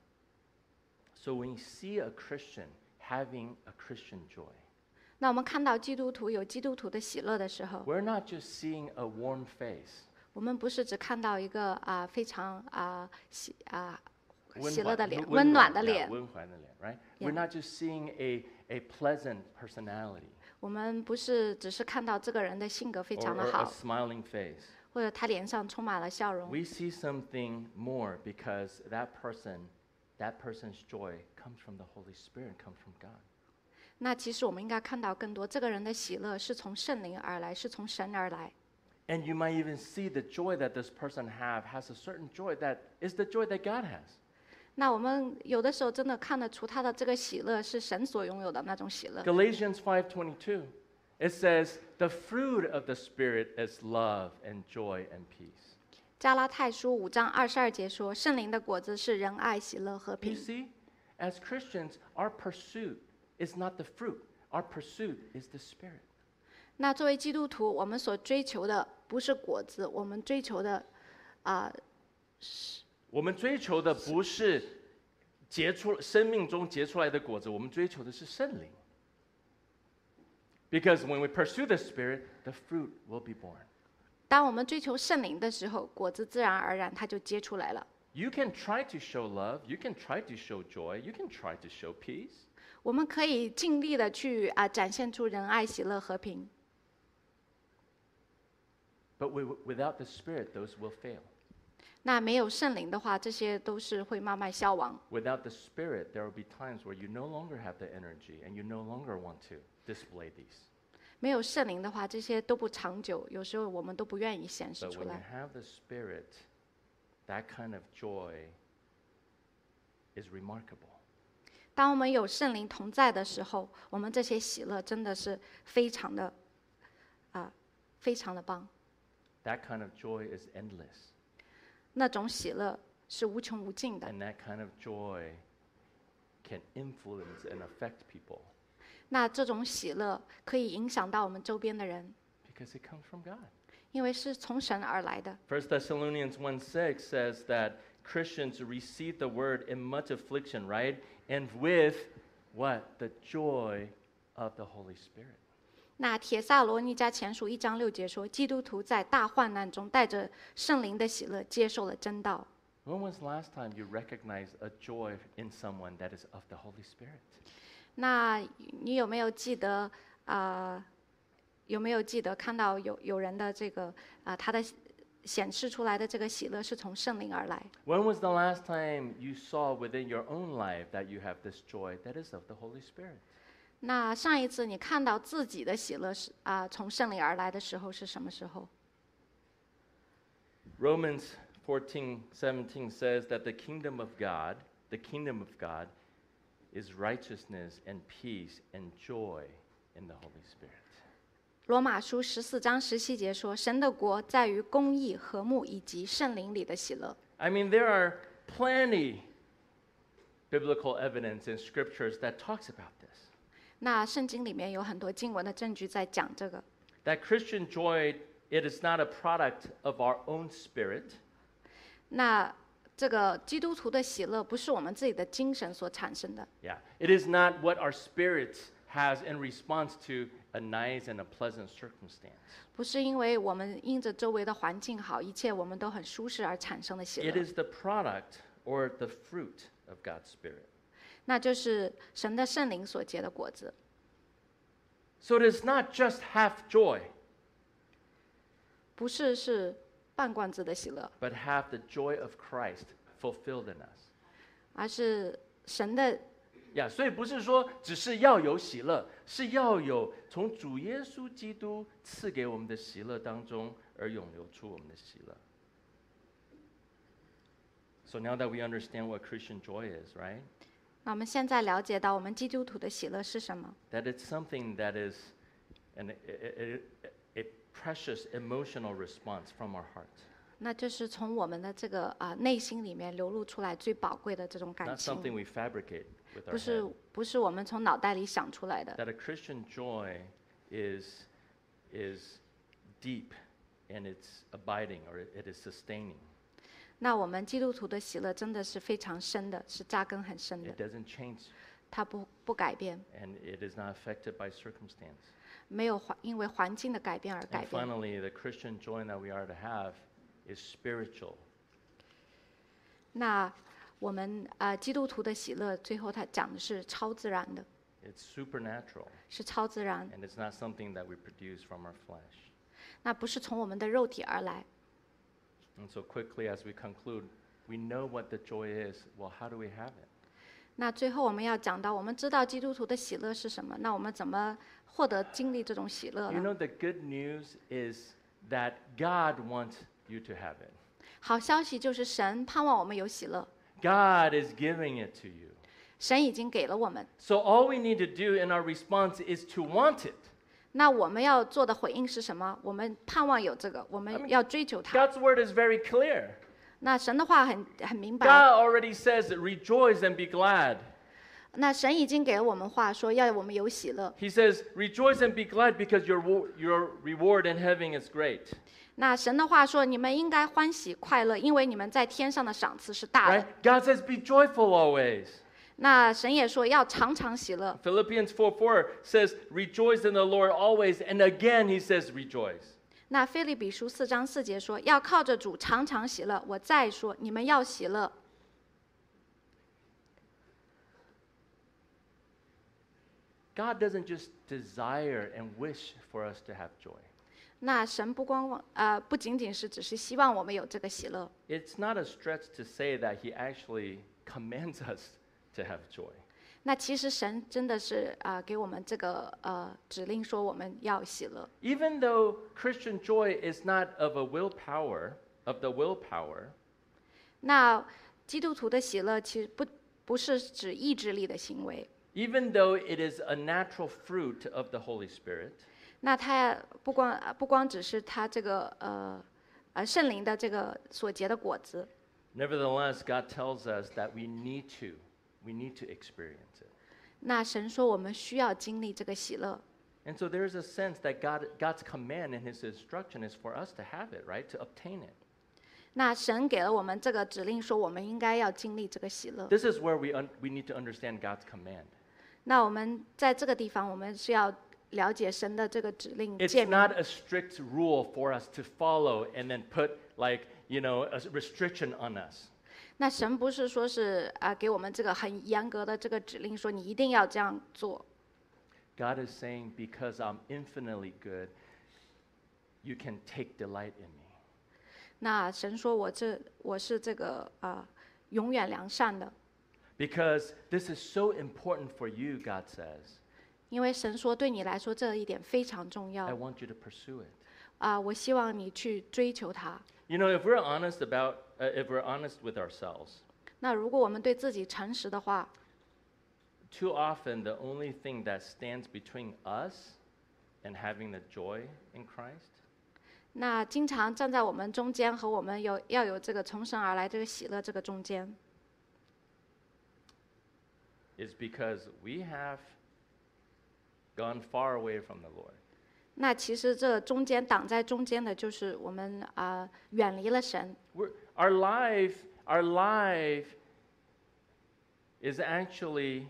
So when you see a Christian having a Christian joy, 那我们看到基督徒有基督徒的喜乐的时候， we're not just seeing a warm face, 我们不是只看到一个啊、非常啊、喜啊、喜乐的脸、 温温暖暖的脸。 温暖的脸, right? Yeah. We're not just seeing a a pleasant personality 我们不是只是看到这个人的性格非 or, 常的 or a 好， smiling face. 或者他脸上充满了笑容。 We see something more because that person, that person's joy comes from the Holy Spirit, comes from God. 那其实我们应该看到更多，这个人的喜乐是从圣灵而来，是从神而来。 And you might even see the joy that this person have has a certain joy that is the joy that God has. 那我们有的时候真的看得出他的这个喜乐是神所拥有的那种喜乐。 Galatians five twenty-two, it says, the fruit of the Spirit is love and joy and peace. 加拉太书五章二十二节说，圣灵的果子是仁爱、喜乐、和 You 平。 see, as Christians, our pursuit is not the fruit. Our pursuit is the Spirit. 那作为基督徒，我们所追求的不是果子，我们追求的啊、 我们追求的不是结出生命中结出来的果子，我们追求的是圣灵。Because when we pursue the Spirit, the fruit will be born. 当我们追求圣灵的时候，果子自然而然它就结出来了。 You can try to show love, you can try to show joy, you can try to show peace. 我们可以尽力的去啊、展现出仁爱、喜乐、和平。 But we, without the Spirit, those will fail. 那没有圣灵的话，这些都是会慢慢消亡。 Without the Spirit, there will be times where you no longer have the energy and you no longer want to display these. 没有圣灵的话，这些都不长久，有时候我们都不愿意显示 But 出 when you 来。 have the Spirit, that kind of joy is remarkable. 当我们有圣灵同在的时候，我们这些喜乐真的是非常的，啊、非常的棒。 That kind of joy is endless. 那种喜乐是无穷无尽的， And that kind of joy can influence and affect people 那这种喜乐可以影响到我们周边的人， because it comes from God. 因为是从神而来的。 First Thessalonians one six says that Christians receive the word in much affliction, right? And with what? The joy of the Holy Spirit. 那帖撒罗尼迦前书一章六节说，基督徒在大患难中带着圣灵的喜乐接受了真道。 When was the last time you recognized a joy in someone that is of the Holy Spirit? 那你有没有记得啊、呃有没有记得看到有有人的这个啊、呃他的显示出来的这个喜乐是从圣灵而来？ When was the last time you saw within your own life that you have this joy that is of the Holy Spirit? 那上一次你看到自己的喜乐是啊、从圣灵而来的时候是什么时候？ Romans fourteen seventeen says that the kingdom of God, the kingdom of God is righteousness and peace and joy in the Holy Spirit. 罗马书十四章十七节说，神的国在于公义、和睦以及圣灵里的喜乐。 I mean, there are plenty biblical evidence in scriptures that talks about this. 那圣经里面有很多经文的证据在讲这个。 That Christian joy, it is not a product of our own spirit. 那这个基督徒的喜乐不是我们自己的精神所产生的， Yeah, it is not what our spirit has in response to a nice and a pleasant circumstance. 不是因为我们因着周围的环境好，一切我们都很舒适而产生的喜 It 乐， is the product or the fruit of God's Spirit. 那就是神的圣灵所结的果子。 So it is not just half joy, 不是是半罐子的喜乐， but have the joy of Christ fulfilled in us. 而是神的 Yeah, 所以不是说只是要有喜乐，是要有从主耶稣基督赐给我们的喜乐当中而涌流出我们的喜乐。So now that we understand what Christian joy is, right? 那我们现在了解到我们基督徒的喜乐是什么？ That it's something that is an, a, a, a precious emotional response from our heart. 那就是从我们的这个啊、内心里面流露出来最宝贵的这种感 Not 情， something we fabricate with 不 our 是 head. 不是我们从脑袋里想出来的。 That a Christian joy is, is deep and it's abiding or it is sustaining. 那我们基督徒的喜乐真的是非常深的，是扎根很深的 It，doesn't change 它不不改变， and it is not affected by circumstance. 没有环因为环境的改变而改 And 变。 finally, the Christian joy that we are to have is spiritual. 那我们啊、基督徒的喜乐，最后他讲的是超自然的， It's supernatural, 是超自然， and it's not something that we produce from our flesh. 那不是从我们的肉体而来。 And so quickly as we conclude, we know what the joy is. Well, how do we have it? 那最后我们要讲到，我们知道基督徒的喜乐是什么，那我们怎么获得经历这种喜乐 You 呢？ know, the good news is that God wants you to have it. 好消息就是神盼望我们有喜乐， God is giving it to you. 神已经给了我们。 So all we need to do in our response is to want it. 那我们要做的回应是什么？我们盼望有这个，我 I 们 mean, 要追求它。 God's word is very clear. 那神的话很很明白， God already says, rejoice and be glad. 那神已经给了我们话，说要我们有喜乐。 He says, rejoice and be glad because your, wo- your reward in heaven is great. 那神的话说，你们应该欢喜快乐，因为你们在天上的赏赐是大 Right? 的。 God says, be joyful always. 那神也说要常常喜乐。 Philippians four four says, rejoice in the Lord always. And again, he says, rejoice. 那腓立比书四章四节说，要靠着主常常喜乐。我再说，你们要喜乐。 God doesn't just desire and wish for us to have joy. 那神不光呃不仅仅是只是希望我们有这个喜乐， It's not a stretch to say that He actually commands us to have joy. 那其实神真的是啊、呃给我们这个呃指令说我们要喜乐。 Even though Christian joy is not of a willpower, of the willpower, 那基督徒的喜乐其实不不是指意志力的行为， even though it is a natural fruit of the Holy Spirit, 那他不光呃不光只是他这个呃呃圣灵的这个所结的果子， nevertheless, God tells us that we need to, we need to experience it. 那神说我们需要经历这个喜乐。 And so there's a sense that God, God's command and His instruction is for us to have it, right? To obtain it. 那神给了我们这个指令，说我们应该要经历这个喜乐。 This is where we, un- we need to understand God's command. 那我们在这个地方，我们是要了解神的这个指令 It's 诫命。 not a strict rule for us to follow and then put like, you know, a restriction on us. 那神不是说是啊、给我们这个很严格的这个指令，说你一定要这样做。 God is saying, because I'm infinitely good, you can take delight in me. 那神说我这我是这个啊、永远良善的， Because this is so important for you, God says. 因为神说对你来说这一点非常重 I 要 want you to pursue it. 啊、我希望你去追求它。 You know, if we're honest about, uh, if we're honest with ourselves, 那如果我们对自己诚实的话， too often the only thing that stands between us and having the joy in Christ 那经常站在我们中间和我们有要有这个从神而来这个喜乐这个中间， is because we have gone far away from the Lord. 那其实这中间挡在中间的就是我们啊、远离了神。 We're, our life, our life is actually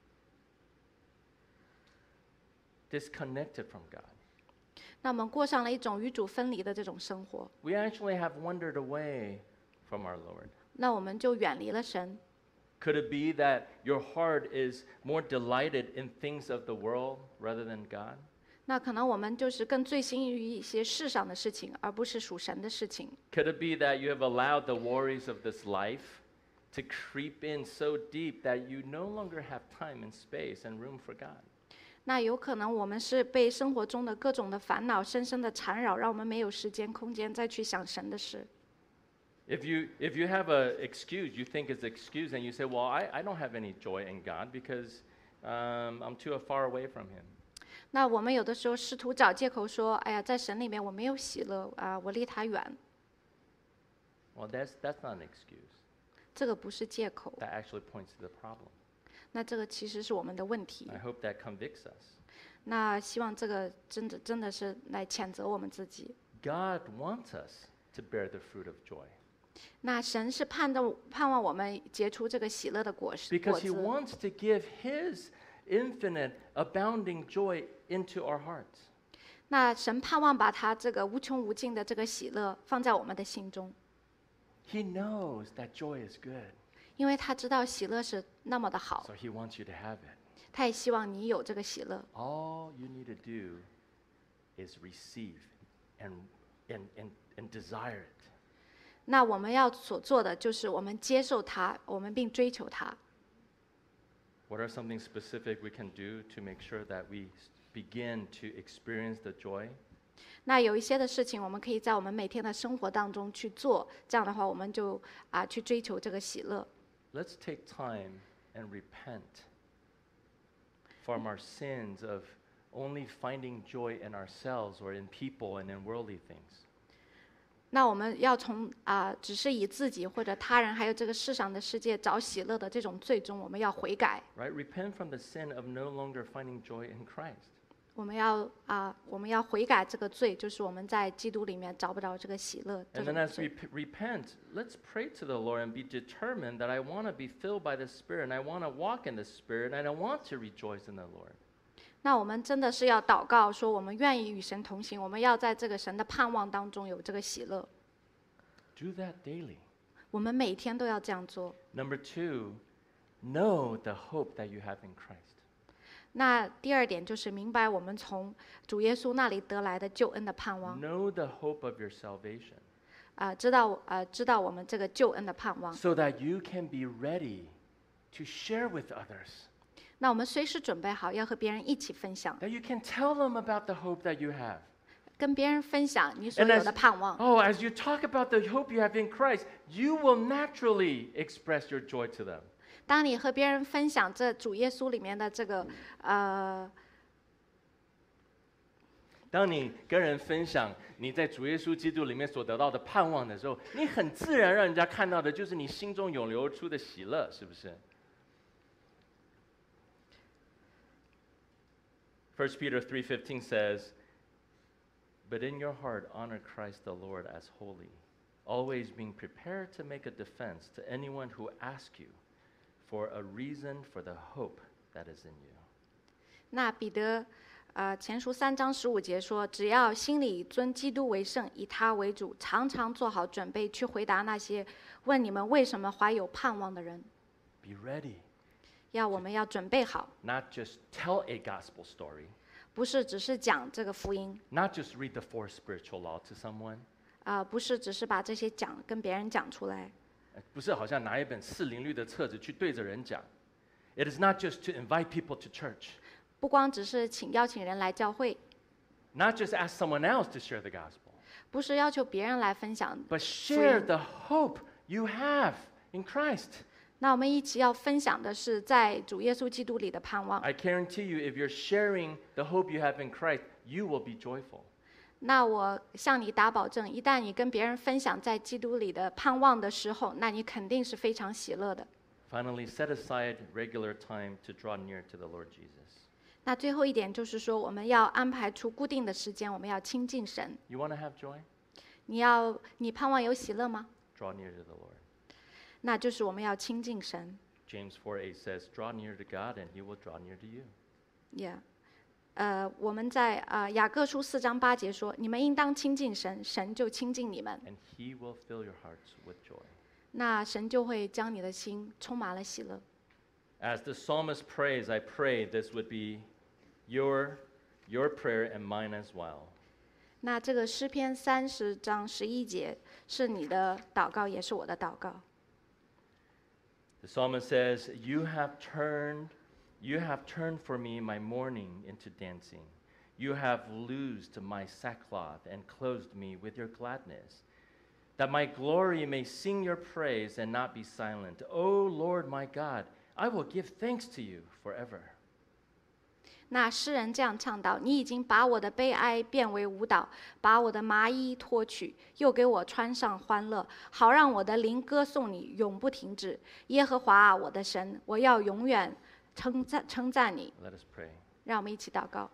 disconnected from God. 那我们过上了一种与主分离的这种生活， We actually have wandered away from our Lord. 那我们就远离了神。 Could it be that your heart is more delighted in things of the world rather than God? 那可能我们就是更醉心于一些世上的事情，而不是属神的事情。 Could it be that you have allowed the worries of this life to creep in so deep that you no longer have time and space and room for God? 那有可能我们是被生活中的各种的烦恼深深的缠绕，让我们没有时间空间再去想神的事。 If you, if you have an excuse, you think it's excuse, and you say, well, I, I don't have any joy in God because um, I'm too far away from Him. 那我们有的时候试图找借口说，哎呀，在神里面我没有喜乐啊，我离他远。 Well, that's, that's not an excuse. 这个不是借口， That actually points to the problem. 那这个其实是我们的问题。 I hope that convicts us. 那希望这个真的真的是来谴责我们自己。 God wants us to bear the fruit of joy 那神是盼着盼望我们结出这个喜乐的果实果 because He 子。 wants to give His infinite, abounding joy into our hearts. 那神盼望把他这个无穷无尽的这个喜乐放在我们的心中， He knows that joy is good, 因为他知道喜乐是那么的好， so He wants you to have it. 他也希望你有这个喜乐。 All you need to do is receive and, and, and, and desire it. 那我们要所做的就是我们接受它，我们并追求它。 What are something specific we can do to make sure that we s- begin to experience the joy? 那有一些的事情，我们可以在我们每天的生活当中去做，这样的话，我们就啊去追求这个喜乐。 Let's take time and repent from our sins of only finding joy in ourselves or in people and in worldly things. 那我们要从啊、只是以自己或者他人，还有这个世上的世界找喜乐的这种最终，我们要悔改。 Right? Repent from the sin of no longer finding joy in Christ. 我们要啊、我们要悔改这个罪，就是我们在基督里面找不着这个喜乐这 And 种 then as we 罪。 p- repent, let's pray to the Lord and be determined that I want to be filled by the Spirit and I want to walk in the Spirit and I want to rejoice in the Lord. 那我们真的是要祷告，说我们愿意与神同行，我们要在这个神的盼望当中有这个喜乐。 Do that daily. 我们每天都要这样做。 Number two, know the hope that you have in Christ. 那第二点就是明白我们从主耶稣那里得来的救恩的盼望， Know the hope of your salvation 啊、知道呃知道我们这个救恩的盼望， so that you can be ready to share with others, 那我们随时准备好要和别人一起分享， that you can tell them about the hope that you have. 跟别人分享你所 And 有 as, 的盼望。 oh, as you talk about the hope you have in Christ, you will naturally express your joy to them. 当你和别人分享这主耶稣里面的这个呃， 当你跟人分享你在主耶稣基督里面所得到的盼望的时候，你很自然让人家看到的就是你心中涌流出的喜乐，是不是？ First Peter three fifteen says, "But in your heart honor Christ the Lord as holy, always being prepared to make a defense to anyone who asks you for a reason for the hope that is in you." 那彼得呃前书三章十五节说，只要心里尊基督为圣，以他为主，常常做好准备去回答那些问你们为什么怀有盼望的人。 Be ready, 要我们要准备好， not just tell a gospel story, 不是只是讲这个福音， not just read the four spiritual law to someone, 啊、不是只是把这些讲跟别人讲出来， 呃不是好像拿一本四灵律的册子去对着人讲。It is not just to invite people to church, 不光只是请邀请人来教会， not just ask someone else to share the gospel, 不是要求别人来分享 but 福 share 音。 the hope you have in Christ. 那我们一起要分享的是在主耶稣基督里的盼望。 I guarantee you, if you're sharing the hope you have in Christ, you will be joyful. 那我向你打保证，一旦你跟别人分享在基督里的盼望的时候，那你肯定是非常喜乐的。 Finally, set aside regular time to draw near to the Lord Jesus. 那最后一点就是说，我们要安排出固定的时间，我们要亲近神。 You want to have joy? 你要，你盼望有喜乐吗？ Draw near to the Lord. 那就是我们要亲近神。 James four eight says, "Draw near to God, and He will draw near to you." Yeah，呃，我们在呃雅各书四章八节说，你们应当亲近神，神就亲近你们， And He will fill your hearts with joy. 那神就会将你的心充满了喜乐。 As the psalmist prays, I pray this would be your, your prayer and mine as well. 那这个诗篇三十章十一节是你的祷告，也是我的祷告。 The psalmist says, "You have turned, you have turned for me my mourning into dancing. You have loosed my sackcloth and clothed me with your gladness, that my glory may sing your praise and not be silent. O Lord my God, I will give thanks to you forever." 那诗人这样唱道：“你已经把我的悲哀变为舞蹈，把我的麻衣脱去，又给我穿上欢乐，好让我的灵歌颂你，永不停止。耶和华啊，我的神，我要永远称赞称赞你。 Let us pray. ” 让我们一起祷告。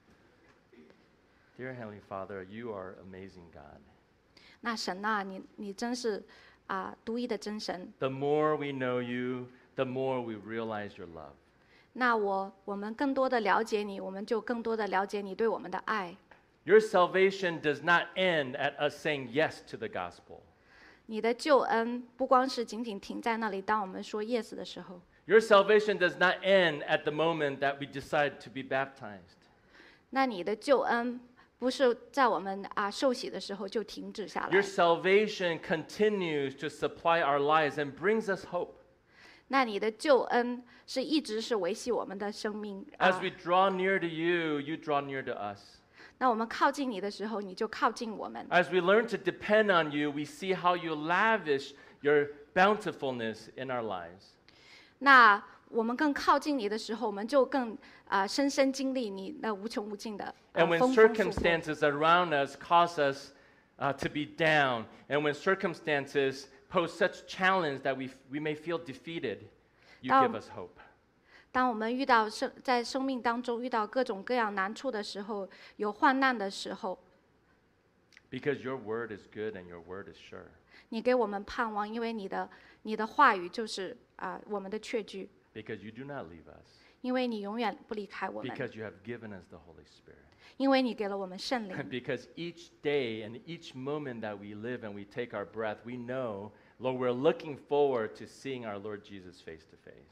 Dear Heavenly Father, you are amazing God. 那神呐、你你真是啊、独一的真神。 The more we know you, the more we realize your love. 那我我们更多的了解你，我们就更多的了解你对我们的爱。 Your salvation does not end at us saying yes to the gospel. 你的救恩不光是仅仅停在那里，当我们说 yes 的时候， Your salvation does not end at the moment that we decide to be baptized. 那你的救恩不是在我们啊受洗的时候就停止下 Your 来， salvation continues to supply our lives and brings us hope. 那你的救恩是一直是维系我们的生命 As 啊 we。draw near to you, you draw near to us. 那我们靠近你的时候，你就靠近我们。 As we learn to depend on you, we see how you lavish your bountifulness in our lives. 那我们更靠近你的时候，我们就更啊、深深经历你那无穷无尽的、呃 And when 丰丰富富。 circumstances around us cause us uh, to be down, and when circumstances pose such challenge that we, we may feel defeated, you Tao- give us hope. 当我们遇到生在生命当中遇到各种各样难处的时候，有患难的时候， Because your word is good and your word is sure. 你给我们盼望，因为你的你的话语就是啊、我们的确据， Because you do not leave us. 因为你永远不离开我们， Because you have given us the Holy Spirit. 因为你给了我们圣灵。 Because each day and each moment that we live and we take our breath, we know, Lord, we're looking forward to seeing our Lord Jesus face to face.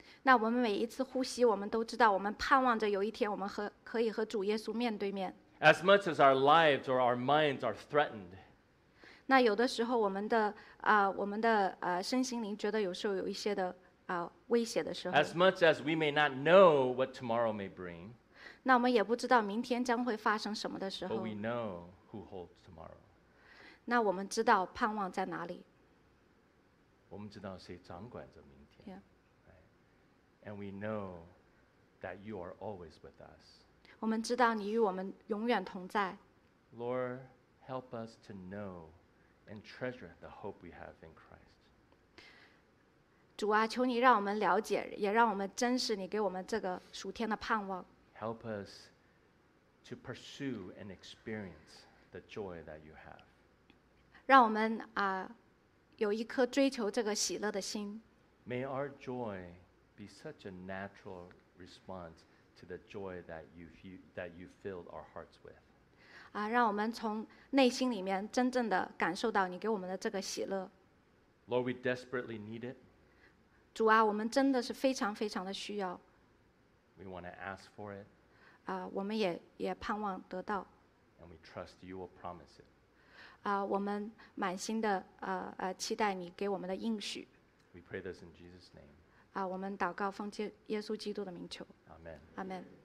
那我们每一次呼吸，我们都知道，我们盼望着有一天我们和可以和主耶稣面对面。 As much as our lives or our minds are threatened, 那有的时候，我们的啊、我们的呃身心灵觉得有时候有一些的啊、威胁的时候， as much as we may not know what tomorrow may bring, 那我们也不知道明天将会发生什么的时 but 候， we know who holds tomorrow. 那我们知道盼望在哪里。 我们知道谁掌管着明天。 Yeah. And we know that you are always with us. 我们知道你与我们永远同在。 Lord, help us to know and treasure the hope we have in Christ. 主啊，求你让我们了解，也让我们珍视你给我们这个属天的盼望。 Help us to pursue and experience the joy that you have. 让我们啊、有一颗追求这个喜乐的心。 May our joy be such a natural response to the joy that you that you filled our hearts with. 啊，让我们从内心里面真正的感受到你给我们的这个喜乐。 Lord, we desperately need it. 主啊，我们真的是非常非常的需要。 We want to ask for it, 啊，我们也也盼望得到。 and we trust you will promise it. 啊，我们满心的呃呃期待你给我们的应许。 We pray this in Jesus' name. 啊，我们祷告奉接耶稣基督的名求， Amen. 阿门。